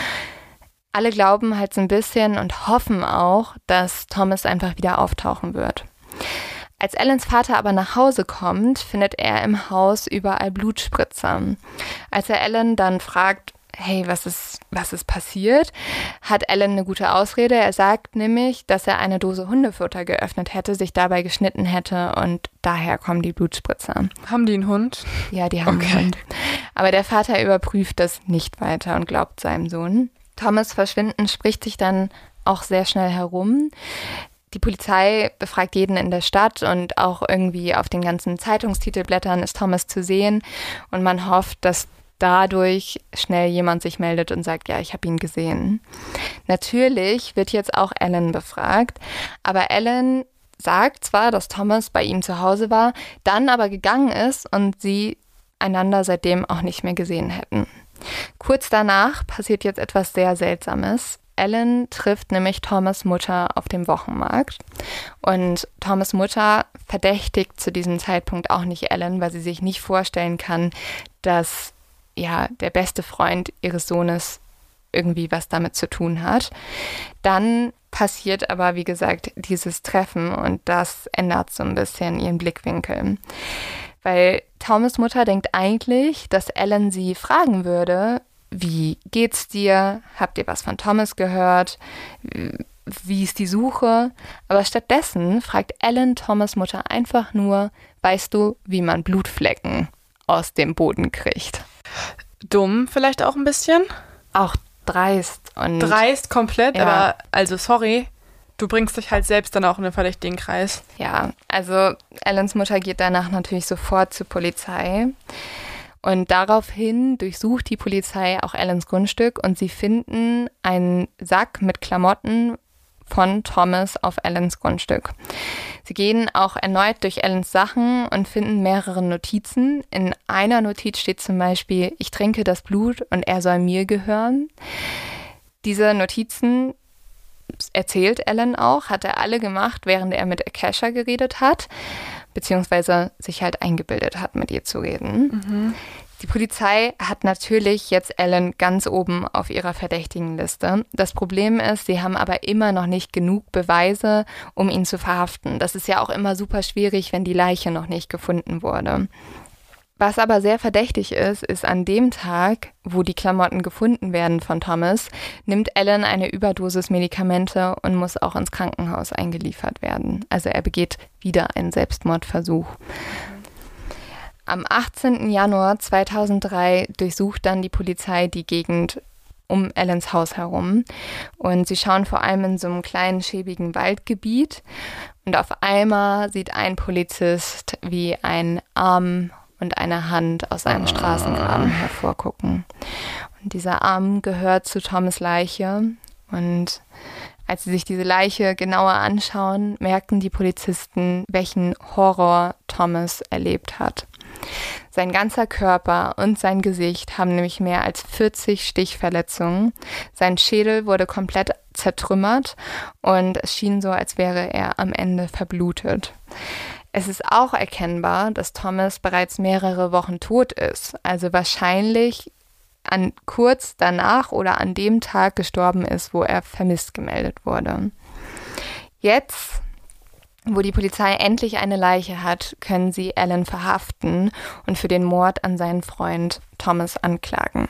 [SPEAKER 1] Alle glauben halt so ein bisschen und hoffen auch, dass Thomas einfach wieder auftauchen wird. Als Allens Vater aber nach Hause kommt, findet er im Haus überall Blutspritzer. Als er Alan dann fragt, hey, was ist passiert, hat Alan eine gute Ausrede. Er sagt nämlich, dass er eine Dose Hundefutter geöffnet hätte, sich dabei geschnitten hätte und daher kommen die Blutspritzer.
[SPEAKER 2] Haben die einen Hund?
[SPEAKER 1] Ja, die haben einen Hund. Aber der Vater überprüft das nicht weiter und glaubt seinem Sohn. Thomas' Verschwinden spricht sich dann auch sehr schnell herum. Die Polizei befragt jeden in der Stadt und auch irgendwie auf den ganzen Zeitungstitelblättern ist Thomas zu sehen und man hofft, dass dadurch schnell jemand sich meldet und sagt, ja, ich habe ihn gesehen. Natürlich wird jetzt auch Alan befragt, aber Alan sagt zwar, dass Thomas bei ihm zu Hause war, dann aber gegangen ist und sie einander seitdem auch nicht mehr gesehen hätten. Kurz danach passiert jetzt etwas sehr Seltsames. Alan trifft nämlich Thomas' Mutter auf dem Wochenmarkt und Thomas' Mutter verdächtigt zu diesem Zeitpunkt auch nicht Alan, weil sie sich nicht vorstellen kann, dass ja der beste Freund ihres Sohnes irgendwie was damit zu tun hat. Dann passiert aber, wie gesagt, dieses Treffen und das ändert so ein bisschen ihren Blickwinkel. Weil Thomas' Mutter denkt eigentlich, dass Alan sie fragen würde, wie geht's dir? Habt ihr was von Thomas gehört? Wie ist die Suche? Aber stattdessen fragt Alan Thomas' Mutter einfach nur, weißt du, wie man Blutflecken aus dem Boden kriegt?
[SPEAKER 2] Dumm vielleicht auch ein bisschen?
[SPEAKER 1] Auch dreist.
[SPEAKER 2] Dreist komplett, ja. Aber also sorry, du bringst dich halt selbst dann auch in den verdächtigen Kreis.
[SPEAKER 1] Ja, also Alans Mutter geht danach natürlich sofort zur Polizei. Und daraufhin durchsucht die Polizei auch Alans Grundstück und sie finden einen Sack mit Klamotten von Thomas auf Alans Grundstück. Sie gehen auch erneut durch Alans Sachen und finden mehrere Notizen. In einer Notiz steht zum Beispiel, ich trinke das Blut und er soll mir gehören. Diese Notizen, erzählt Alan auch, hat er alle gemacht, während er mit Akasha geredet hat, beziehungsweise sich halt eingebildet hat, mit ihr zu reden. Mhm. Die Polizei hat natürlich jetzt Alan ganz oben auf ihrer verdächtigen Liste. Das Problem ist, sie haben aber immer noch nicht genug Beweise, um ihn zu verhaften. Das ist ja auch immer super schwierig, wenn die Leiche noch nicht gefunden wurde. Was aber sehr verdächtig ist, ist an dem Tag, wo die Klamotten gefunden werden von Thomas, nimmt Alan eine Überdosis Medikamente und muss auch ins Krankenhaus eingeliefert werden. Also er begeht wieder einen Selbstmordversuch. Am 18. Januar 2003 durchsucht dann die Polizei die Gegend um Alans Haus herum und sie schauen vor allem in so einem kleinen, schäbigen Waldgebiet und auf einmal sieht ein Polizist, wie ein Arm und eine Hand aus einem Straßengraben hervorgucken. Und dieser Arm gehört zu Thomas' Leiche. Und als sie sich diese Leiche genauer anschauen, merken die Polizisten, welchen Horror Thomas erlebt hat. Sein ganzer Körper und sein Gesicht haben nämlich mehr als 40 Stichverletzungen. Sein Schädel wurde komplett zertrümmert und es schien so, als wäre er am Ende verblutet. Es ist auch erkennbar, dass Thomas bereits mehrere Wochen tot ist, also wahrscheinlich kurz danach oder an dem Tag gestorben ist, wo er vermisst gemeldet wurde. Jetzt, wo die Polizei endlich eine Leiche hat, können sie Alan verhaften und für den Mord an seinen Freund Thomas anklagen.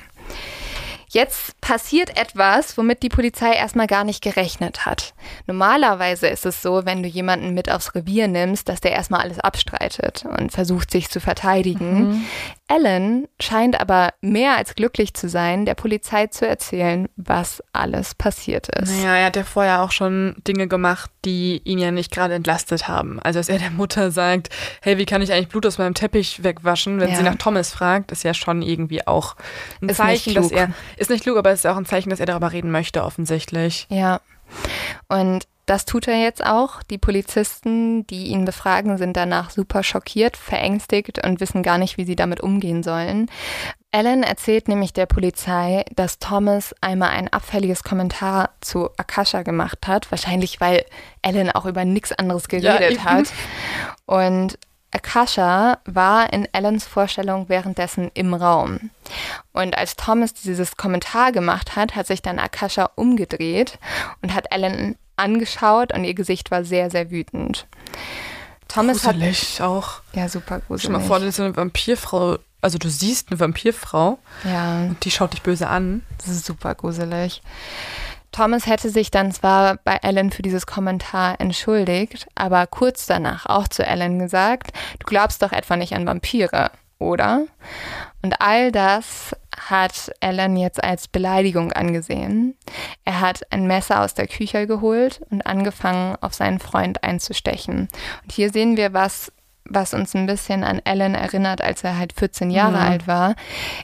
[SPEAKER 1] Jetzt passiert etwas, womit die Polizei erstmal gar nicht gerechnet hat. Normalerweise ist es so, wenn du jemanden mit aufs Revier nimmst, dass der erstmal alles abstreitet und versucht, sich zu verteidigen. Mhm. Alan scheint aber mehr als glücklich zu sein, der Polizei zu erzählen, was alles passiert ist.
[SPEAKER 2] Naja, er hat ja vorher auch schon Dinge gemacht, die ihn ja nicht gerade entlastet haben. Also, dass er der Mutter sagt, hey, wie kann ich eigentlich Blut aus meinem Teppich wegwaschen, wenn sie nach Thomas fragt, ist ja schon irgendwie auch ein Zeichen, dass er... Ist nicht klug, aber es ist auch ein Zeichen, dass er darüber reden möchte, offensichtlich.
[SPEAKER 1] Ja, und das tut er jetzt auch. Die Polizisten, die ihn befragen, sind danach super schockiert, verängstigt und wissen gar nicht, wie sie damit umgehen sollen. Alan erzählt nämlich der Polizei, dass Thomas einmal ein abfälliges Kommentar zu Akasha gemacht hat. Wahrscheinlich, weil Alan auch über nichts anderes geredet hat. Und Akasha war in Alans Vorstellung währenddessen im Raum. Und als Thomas dieses Kommentar gemacht hat, hat sich dann Akasha umgedreht und hat Alan angeschaut und ihr Gesicht war sehr, sehr wütend.
[SPEAKER 2] Thomas gruselig auch.
[SPEAKER 1] Ja, super gruselig.
[SPEAKER 2] Stell mal vor, das ist eine Vampirfrau. Also du siehst eine Vampirfrau und die schaut dich böse an.
[SPEAKER 1] Das ist super gruselig. Thomas hätte sich dann zwar bei Alan für dieses Kommentar entschuldigt, aber kurz danach auch zu Alan gesagt, du glaubst doch etwa nicht an Vampire, oder? Und all das hat Alan jetzt als Beleidigung angesehen. Er hat ein Messer aus der Küche geholt und angefangen, auf seinen Freund einzustechen. Und hier sehen wir was uns ein bisschen an Alan erinnert, als er halt 14 Jahre alt war.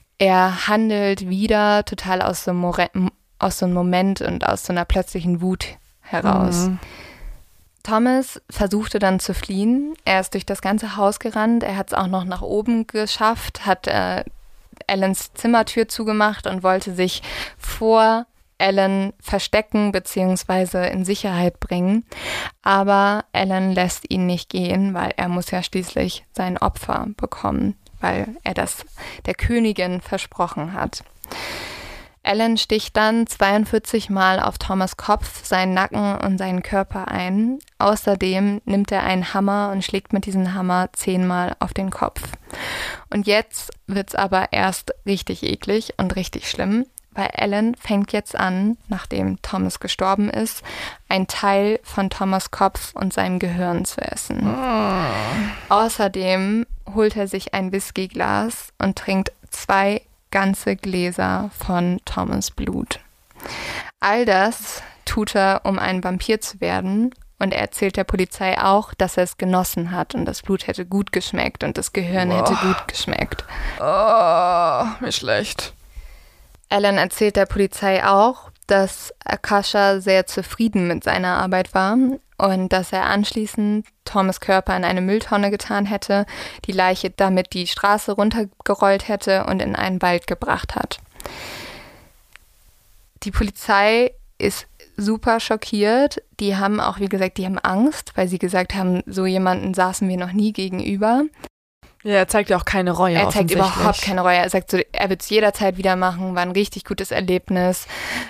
[SPEAKER 1] Er handelt wieder total aus so einem Moment und aus so einer plötzlichen Wut heraus. Thomas versuchte dann zu fliehen. Er ist durch das ganze Haus gerannt. Er hat es auch noch nach oben geschafft, hat Alans Zimmertür zugemacht und wollte sich vor Alan verstecken bzw. in Sicherheit bringen. Aber Alan lässt ihn nicht gehen, weil er muss ja schließlich sein Opfer bekommen, weil er das der Königin versprochen hat. Alan sticht dann 42 Mal auf Thomas' Kopf, seinen Nacken und seinen Körper ein. Außerdem nimmt er einen Hammer und schlägt mit diesem Hammer 10 Mal auf den Kopf. Und jetzt wird's aber erst richtig eklig und richtig schlimm, weil Alan fängt jetzt an, nachdem Thomas gestorben ist, einen Teil von Thomas' Kopf und seinem Gehirn zu essen. Außerdem holt er sich ein Whiskyglas und trinkt 2 ganze Gläser von Thomas' Blut. All das tut er, um ein Vampir zu werden. Und er erzählt der Polizei auch, dass er es genossen hat und das Blut hätte gut geschmeckt und das Gehirn hätte gut geschmeckt.
[SPEAKER 2] Oh, mir schlecht.
[SPEAKER 1] Alan erzählt der Polizei auch, dass Akasha sehr zufrieden mit seiner Arbeit war und dass er anschließend Thomas' Körper in eine Mülltonne getan hätte, die Leiche damit die Straße runtergerollt hätte und in einen Wald gebracht hat. Die Polizei ist super schockiert. Die haben auch, wie gesagt, die haben Angst, weil sie gesagt haben, so jemanden saßen wir noch nie gegenüber.
[SPEAKER 2] Ja, er zeigt ja auch keine Reue.
[SPEAKER 1] Er zeigt überhaupt keine Reue. Er sagt so, er wird es jederzeit wieder machen, war ein richtig gutes Erlebnis.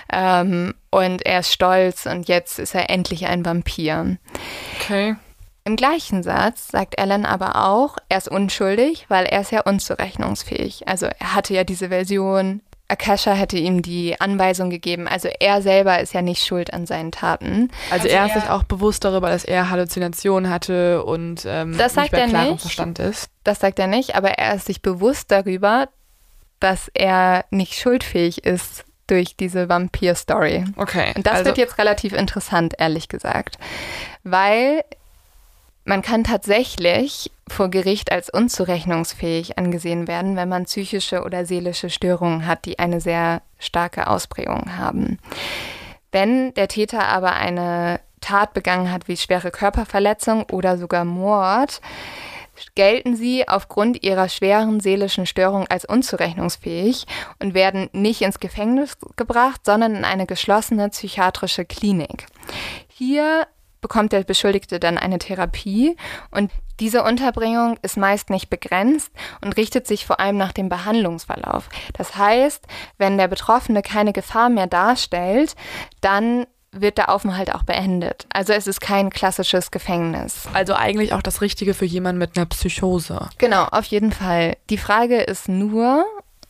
[SPEAKER 1] Und er ist stolz und jetzt ist er endlich ein Vampir.
[SPEAKER 2] Okay.
[SPEAKER 1] Im gleichen Satz sagt Alan aber auch, er ist unschuldig, weil er ist ja unzurechnungsfähig. Also er hatte ja diese Version, Akasha hätte ihm die Anweisung gegeben. Also er selber ist ja nicht schuld an seinen Taten.
[SPEAKER 2] Also er ist sich auch bewusst darüber, dass er Halluzinationen hatte und
[SPEAKER 1] das
[SPEAKER 2] nicht bei klarem
[SPEAKER 1] nicht.
[SPEAKER 2] Verstand ist.
[SPEAKER 1] Das sagt er nicht, aber er ist sich bewusst darüber, dass er nicht schuldfähig ist durch diese Vampir-Story.
[SPEAKER 2] Okay.
[SPEAKER 1] Und das wird jetzt relativ interessant, ehrlich gesagt. Weil man kann tatsächlich vor Gericht als unzurechnungsfähig angesehen werden, wenn man psychische oder seelische Störungen hat, die eine sehr starke Ausprägung haben. Wenn der Täter aber eine Tat begangen hat wie schwere Körperverletzung oder sogar Mord, gelten sie aufgrund ihrer schweren seelischen Störung als unzurechnungsfähig und werden nicht ins Gefängnis gebracht, sondern in eine geschlossene psychiatrische Klinik. Hier bekommt der Beschuldigte dann eine Therapie und diese Unterbringung ist meist nicht begrenzt und richtet sich vor allem nach dem Behandlungsverlauf. Das heißt, wenn der Betroffene keine Gefahr mehr darstellt, dann wird der Aufenthalt auch beendet. Also es ist kein klassisches Gefängnis.
[SPEAKER 2] Also eigentlich auch das Richtige für jemanden mit einer Psychose.
[SPEAKER 1] Genau, auf jeden Fall. Die Frage ist nur,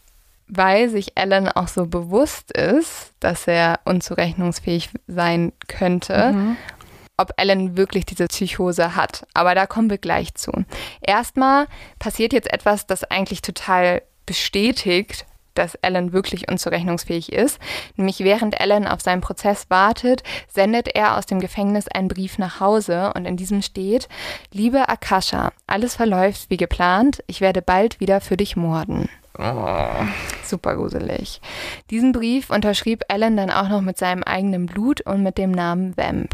[SPEAKER 1] weil sich Alan auch so bewusst ist, dass er unzurechnungsfähig sein könnte, ob Alan wirklich diese Psychose hat. Aber da kommen wir gleich zu. Erstmal passiert jetzt etwas, das eigentlich total bestätigt, dass Alan wirklich unzurechnungsfähig ist. Nämlich während Alan auf seinen Prozess wartet, sendet er aus dem Gefängnis einen Brief nach Hause und in diesem steht: Liebe Akasha, alles verläuft wie geplant. Ich werde bald wieder für dich morden. Oh. Super gruselig. Diesen Brief unterschrieb Alan dann auch noch mit seinem eigenen Blut und mit dem Namen Vamp.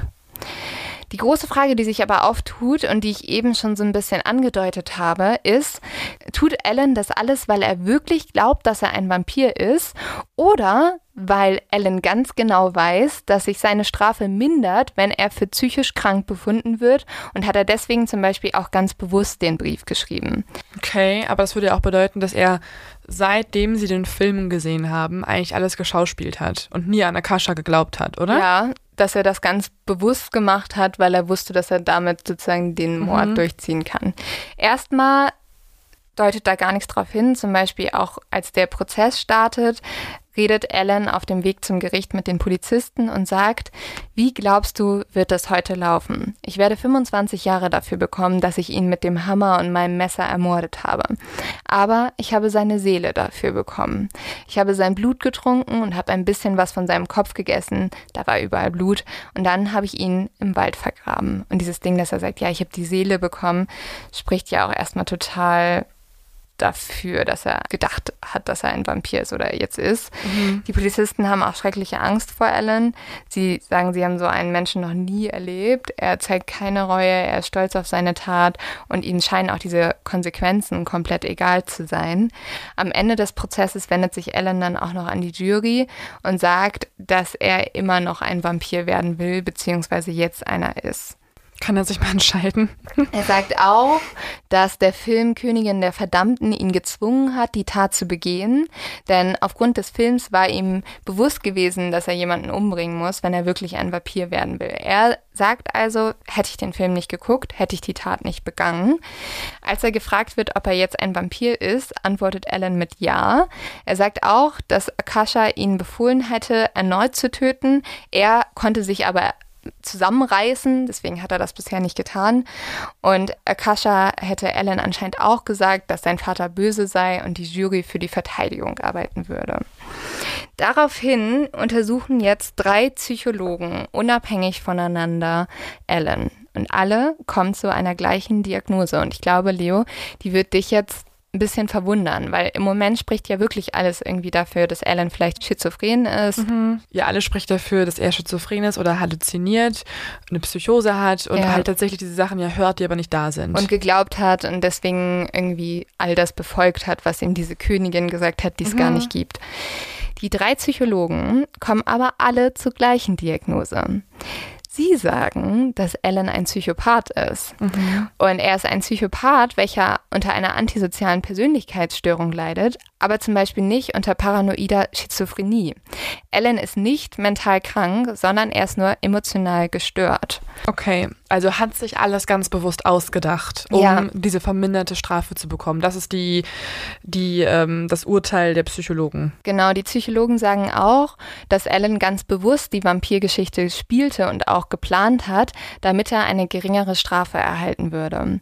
[SPEAKER 1] Die große Frage, die sich aber auftut und die ich eben schon so ein bisschen angedeutet habe, ist, tut Alan das alles, weil er wirklich glaubt, dass er ein Vampir ist, oder weil Alan ganz genau weiß, dass sich seine Strafe mindert, wenn er für psychisch krank befunden wird, und hat er deswegen zum Beispiel auch ganz bewusst den Brief geschrieben.
[SPEAKER 2] Okay, aber das würde ja auch bedeuten, dass er, seitdem sie den Film gesehen haben, eigentlich alles geschauspielt hat und nie an Akasha geglaubt hat, oder?
[SPEAKER 1] Ja, dass er das ganz bewusst gemacht hat, weil er wusste, dass er damit sozusagen den Mord durchziehen kann. Erstmal deutet da gar nichts drauf hin, zum Beispiel auch als der Prozess startet, redet Alan auf dem Weg zum Gericht mit den Polizisten und sagt: Wie glaubst du, wird es heute laufen? Ich werde 25 Jahre dafür bekommen, dass ich ihn mit dem Hammer und meinem Messer ermordet habe. Aber ich habe seine Seele dafür bekommen. Ich habe sein Blut getrunken und habe ein bisschen was von seinem Kopf gegessen. Da war überall Blut. Und dann habe ich ihn im Wald vergraben. Und dieses Ding, dass er sagt, ja, ich habe die Seele bekommen, spricht ja auch erstmal total dafür, dass er gedacht hat, dass er ein Vampir ist oder jetzt ist. Die Polizisten haben auch schreckliche Angst vor Alan. Sie sagen, sie haben so einen Menschen noch nie erlebt. Er zeigt keine Reue, er ist stolz auf seine Tat und ihnen scheinen auch diese Konsequenzen komplett egal zu sein. Am Ende des Prozesses wendet sich Alan dann auch noch an die Jury und sagt, dass er immer noch ein Vampir werden will, beziehungsweise jetzt einer ist.
[SPEAKER 2] kann er sich mal entscheiden.
[SPEAKER 1] Er sagt auch, dass der Film Königin der Verdammten ihn gezwungen hat, die Tat zu begehen. Denn aufgrund des Films war ihm bewusst gewesen, dass er jemanden umbringen muss, wenn er wirklich ein Vampir werden will. Er sagt also, hätte ich den Film nicht geguckt, hätte ich die Tat nicht begangen. Als er gefragt wird, ob er jetzt ein Vampir ist, antwortet Alan mit Ja. Er sagt auch, dass Akasha ihn befohlen hätte, erneut zu töten. Er konnte sich aber zusammenreißen, deswegen hat er das bisher nicht getan. Und Akasha hätte Alan anscheinend auch gesagt, dass sein Vater böse sei und die Jury für die Verteidigung arbeiten würde. Daraufhin untersuchen jetzt 3 Psychologen unabhängig voneinander Alan. Und alle kommen zu einer gleichen Diagnose. Und ich glaube, Leo, die wird dich jetzt ein bisschen verwundern, weil im Moment spricht ja wirklich alles irgendwie dafür, dass Alan vielleicht schizophren ist.
[SPEAKER 2] Ja, alles spricht dafür, dass er schizophren ist oder halluziniert, eine Psychose hat und halt tatsächlich diese Sachen ja hört, die aber nicht da sind.
[SPEAKER 1] Und geglaubt hat und deswegen irgendwie all das befolgt hat, was ihm diese Königin gesagt hat, die es gar nicht gibt. Die 3 Psychologen kommen aber alle zur gleichen Diagnose. Sie sagen, dass Alan ein Psychopath ist. Und er ist ein Psychopath, welcher unter einer antisozialen Persönlichkeitsstörung leidet, aber zum Beispiel nicht unter paranoider Schizophrenie. Alan ist nicht mental krank, sondern er ist nur emotional gestört.
[SPEAKER 2] Okay, also hat sich alles ganz bewusst ausgedacht, um diese verminderte Strafe zu bekommen. Das ist das Urteil der Psychologen.
[SPEAKER 1] Genau, die Psychologen sagen auch, dass Alan ganz bewusst die Vampirgeschichte spielte und auch geplant hat, damit er eine geringere Strafe erhalten würde.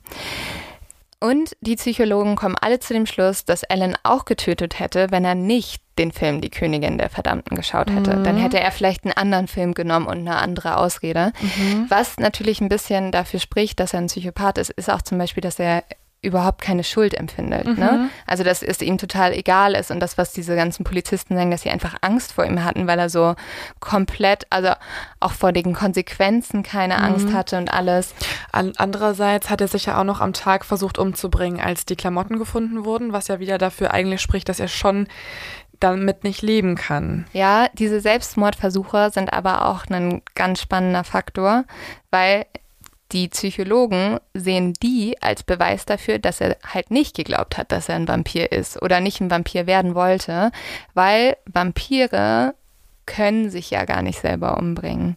[SPEAKER 1] Und die Psychologen kommen alle zu dem Schluss, dass Alan auch getötet hätte, wenn er nicht den Film Die Königin der Verdammten geschaut hätte. Dann hätte er vielleicht einen anderen Film genommen und eine andere Ausrede. Was natürlich ein bisschen dafür spricht, dass er ein Psychopath ist, ist auch zum Beispiel, dass er überhaupt keine Schuld empfindet. Ne? Also dass es ihm total egal ist und das, was diese ganzen Polizisten sagen, dass sie einfach Angst vor ihm hatten, weil er so komplett, also auch vor den Konsequenzen keine Angst hatte und alles.
[SPEAKER 2] Andererseits hat er sich ja auch noch am Tag versucht umzubringen, als die Klamotten gefunden wurden, was ja wieder dafür eigentlich spricht, dass er schon damit nicht leben kann.
[SPEAKER 1] Ja, diese Selbstmordversuche sind aber auch ein ganz spannender Faktor, weil die Psychologen sehen die als Beweis dafür, dass er halt nicht geglaubt hat, dass er ein Vampir ist oder nicht ein Vampir werden wollte, weil Vampire können sich ja gar nicht selber umbringen.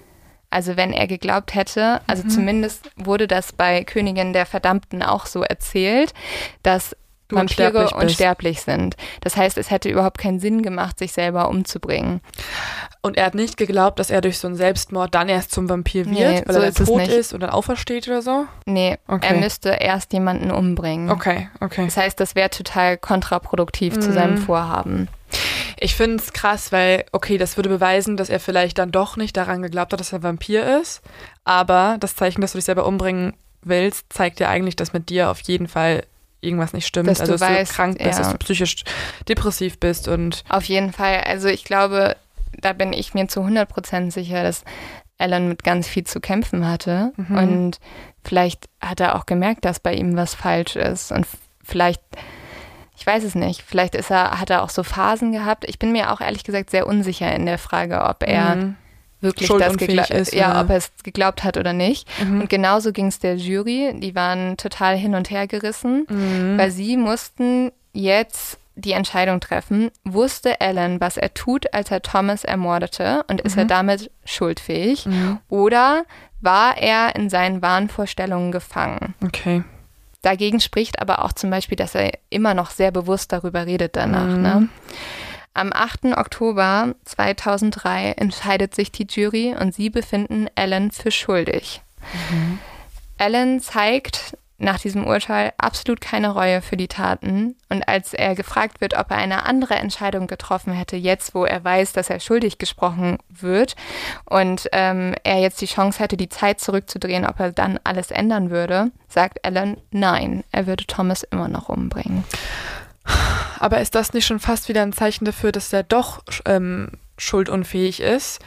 [SPEAKER 1] Also wenn er geglaubt hätte, also zumindest wurde das bei Königin der Verdammten auch so erzählt, dass Vampire unsterblich sind. Das heißt, es hätte überhaupt keinen Sinn gemacht, sich selber umzubringen.
[SPEAKER 2] Und er hat nicht geglaubt, dass er durch so einen Selbstmord dann erst zum Vampir wird, weil er dann tot ist und dann aufersteht oder so?
[SPEAKER 1] Nee, er müsste erst jemanden umbringen.
[SPEAKER 2] Okay.
[SPEAKER 1] Das heißt, das wäre total kontraproduktiv zu seinem Vorhaben.
[SPEAKER 2] Ich finde es krass, weil, okay, das würde beweisen, dass er vielleicht dann doch nicht daran geglaubt hat, dass er ein Vampir ist. Aber das Zeichen, dass du dich selber umbringen willst, zeigt ja eigentlich, dass mit dir auf jeden Fall irgendwas nicht stimmt, dass du krank bist, dass du psychisch depressiv bist und
[SPEAKER 1] auf jeden Fall, also ich glaube, da bin ich mir zu 100% sicher, dass Alan mit ganz viel zu kämpfen hatte und vielleicht hat er auch gemerkt, dass bei ihm was falsch ist und vielleicht, ich weiß es nicht, vielleicht hat er auch so Phasen gehabt. Ich bin mir auch ehrlich gesagt sehr unsicher in der Frage, ob er wirklich das
[SPEAKER 2] ist,
[SPEAKER 1] ob er es geglaubt hat oder nicht. Und genauso ging es der Jury. Die waren total hin und her gerissen, weil sie mussten jetzt die Entscheidung treffen, wusste Alan, was er tut, als er Thomas ermordete und ist er damit schuldfähig oder war er in seinen Wahnvorstellungen gefangen?
[SPEAKER 2] Okay.
[SPEAKER 1] Dagegen spricht aber auch zum Beispiel, dass er immer noch sehr bewusst darüber redet danach, ne? Am 8. Oktober 2003 entscheidet sich die Jury und sie befinden Alan für schuldig. Alan zeigt nach diesem Urteil absolut keine Reue für die Taten und als er gefragt wird, ob er eine andere Entscheidung getroffen hätte, jetzt wo er weiß, dass er schuldig gesprochen wird und er jetzt die Chance hätte, die Zeit zurückzudrehen, ob er dann alles ändern würde, sagt Alan, nein, er würde Thomas immer noch umbringen.
[SPEAKER 2] Aber ist das nicht schon fast wieder ein Zeichen dafür, dass er doch schuldunfähig ist?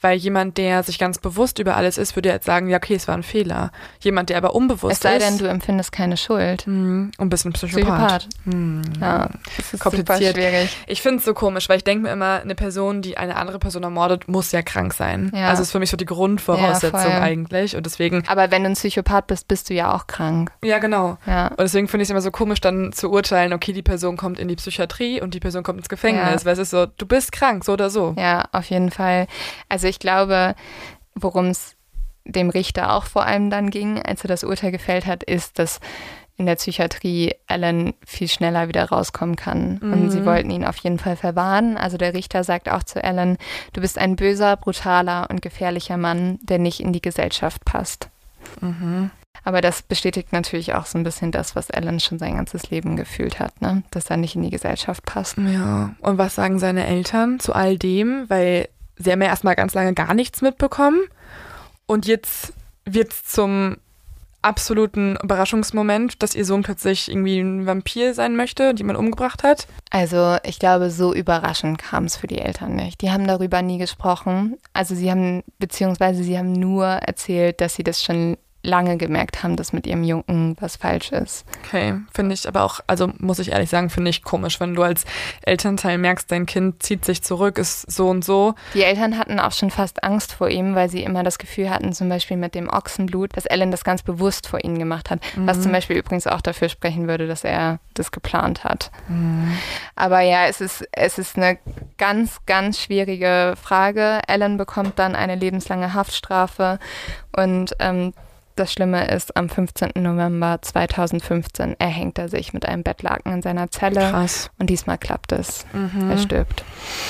[SPEAKER 2] Weil jemand, der sich ganz bewusst über alles ist, würde jetzt sagen, ja, okay, es war ein Fehler. Jemand, der aber unbewusst ist.
[SPEAKER 1] Es sei denn, du empfindest keine Schuld.
[SPEAKER 2] Und bist ein Psychopath.
[SPEAKER 1] Ja, das ist
[SPEAKER 2] kompliziert.
[SPEAKER 1] Super schwierig.
[SPEAKER 2] Ich finde es so komisch, weil ich denke mir immer, eine Person, die eine andere Person ermordet, muss ja krank sein.
[SPEAKER 1] Ja.
[SPEAKER 2] Also ist für mich so die Grundvoraussetzung eigentlich. Und deswegen.
[SPEAKER 1] Aber wenn du ein Psychopath bist, bist du ja auch krank.
[SPEAKER 2] Ja, genau.
[SPEAKER 1] Ja.
[SPEAKER 2] Und deswegen finde ich es immer so komisch, dann zu urteilen, okay, die Person kommt in die Psychiatrie und die Person kommt ins Gefängnis. Weil es ist so, du bist krank, so oder so.
[SPEAKER 1] Ja, auf jeden Fall. Also ich glaube, worum es dem Richter auch vor allem dann ging, als er das Urteil gefällt hat, ist, dass in der Psychiatrie Alan viel schneller wieder rauskommen kann. Und sie wollten ihn auf jeden Fall verwahren. Also der Richter sagt auch zu Alan, du bist ein böser, brutaler und gefährlicher Mann, der nicht in die Gesellschaft passt. Aber das bestätigt natürlich auch so ein bisschen das, was Alan schon sein ganzes Leben gefühlt hat, ne? Dass er nicht in die Gesellschaft passt.
[SPEAKER 2] Ja, und was sagen seine Eltern zu all dem? Weil sie haben ja erstmal ganz lange gar nichts mitbekommen und jetzt wird es zum absoluten Überraschungsmoment, dass ihr Sohn plötzlich irgendwie ein Vampir sein möchte, die man umgebracht hat.
[SPEAKER 1] Also ich glaube, so überraschend kam es für die Eltern nicht. Die haben darüber nie gesprochen. Also sie haben nur erzählt, dass sie das schon lange gemerkt haben, dass mit ihrem Jungen was falsch ist.
[SPEAKER 2] Okay, finde ich aber auch, also muss ich ehrlich sagen, finde ich komisch, wenn du als Elternteil merkst, dein Kind zieht sich zurück, ist so und so.
[SPEAKER 1] Die Eltern hatten auch schon fast Angst vor ihm, weil sie immer das Gefühl hatten, zum Beispiel mit dem Ochsenblut, dass Alan das ganz bewusst vor ihnen gemacht hat, was zum Beispiel übrigens auch dafür sprechen würde, dass er das geplant hat. Aber ja, es ist eine ganz, ganz schwierige Frage. Alan bekommt dann eine lebenslange Haftstrafe und das Schlimme ist, am 15. November 2015 erhängt er sich mit einem Bettlaken in seiner Zelle.
[SPEAKER 2] Krass.
[SPEAKER 1] Und diesmal klappt es. Er stirbt.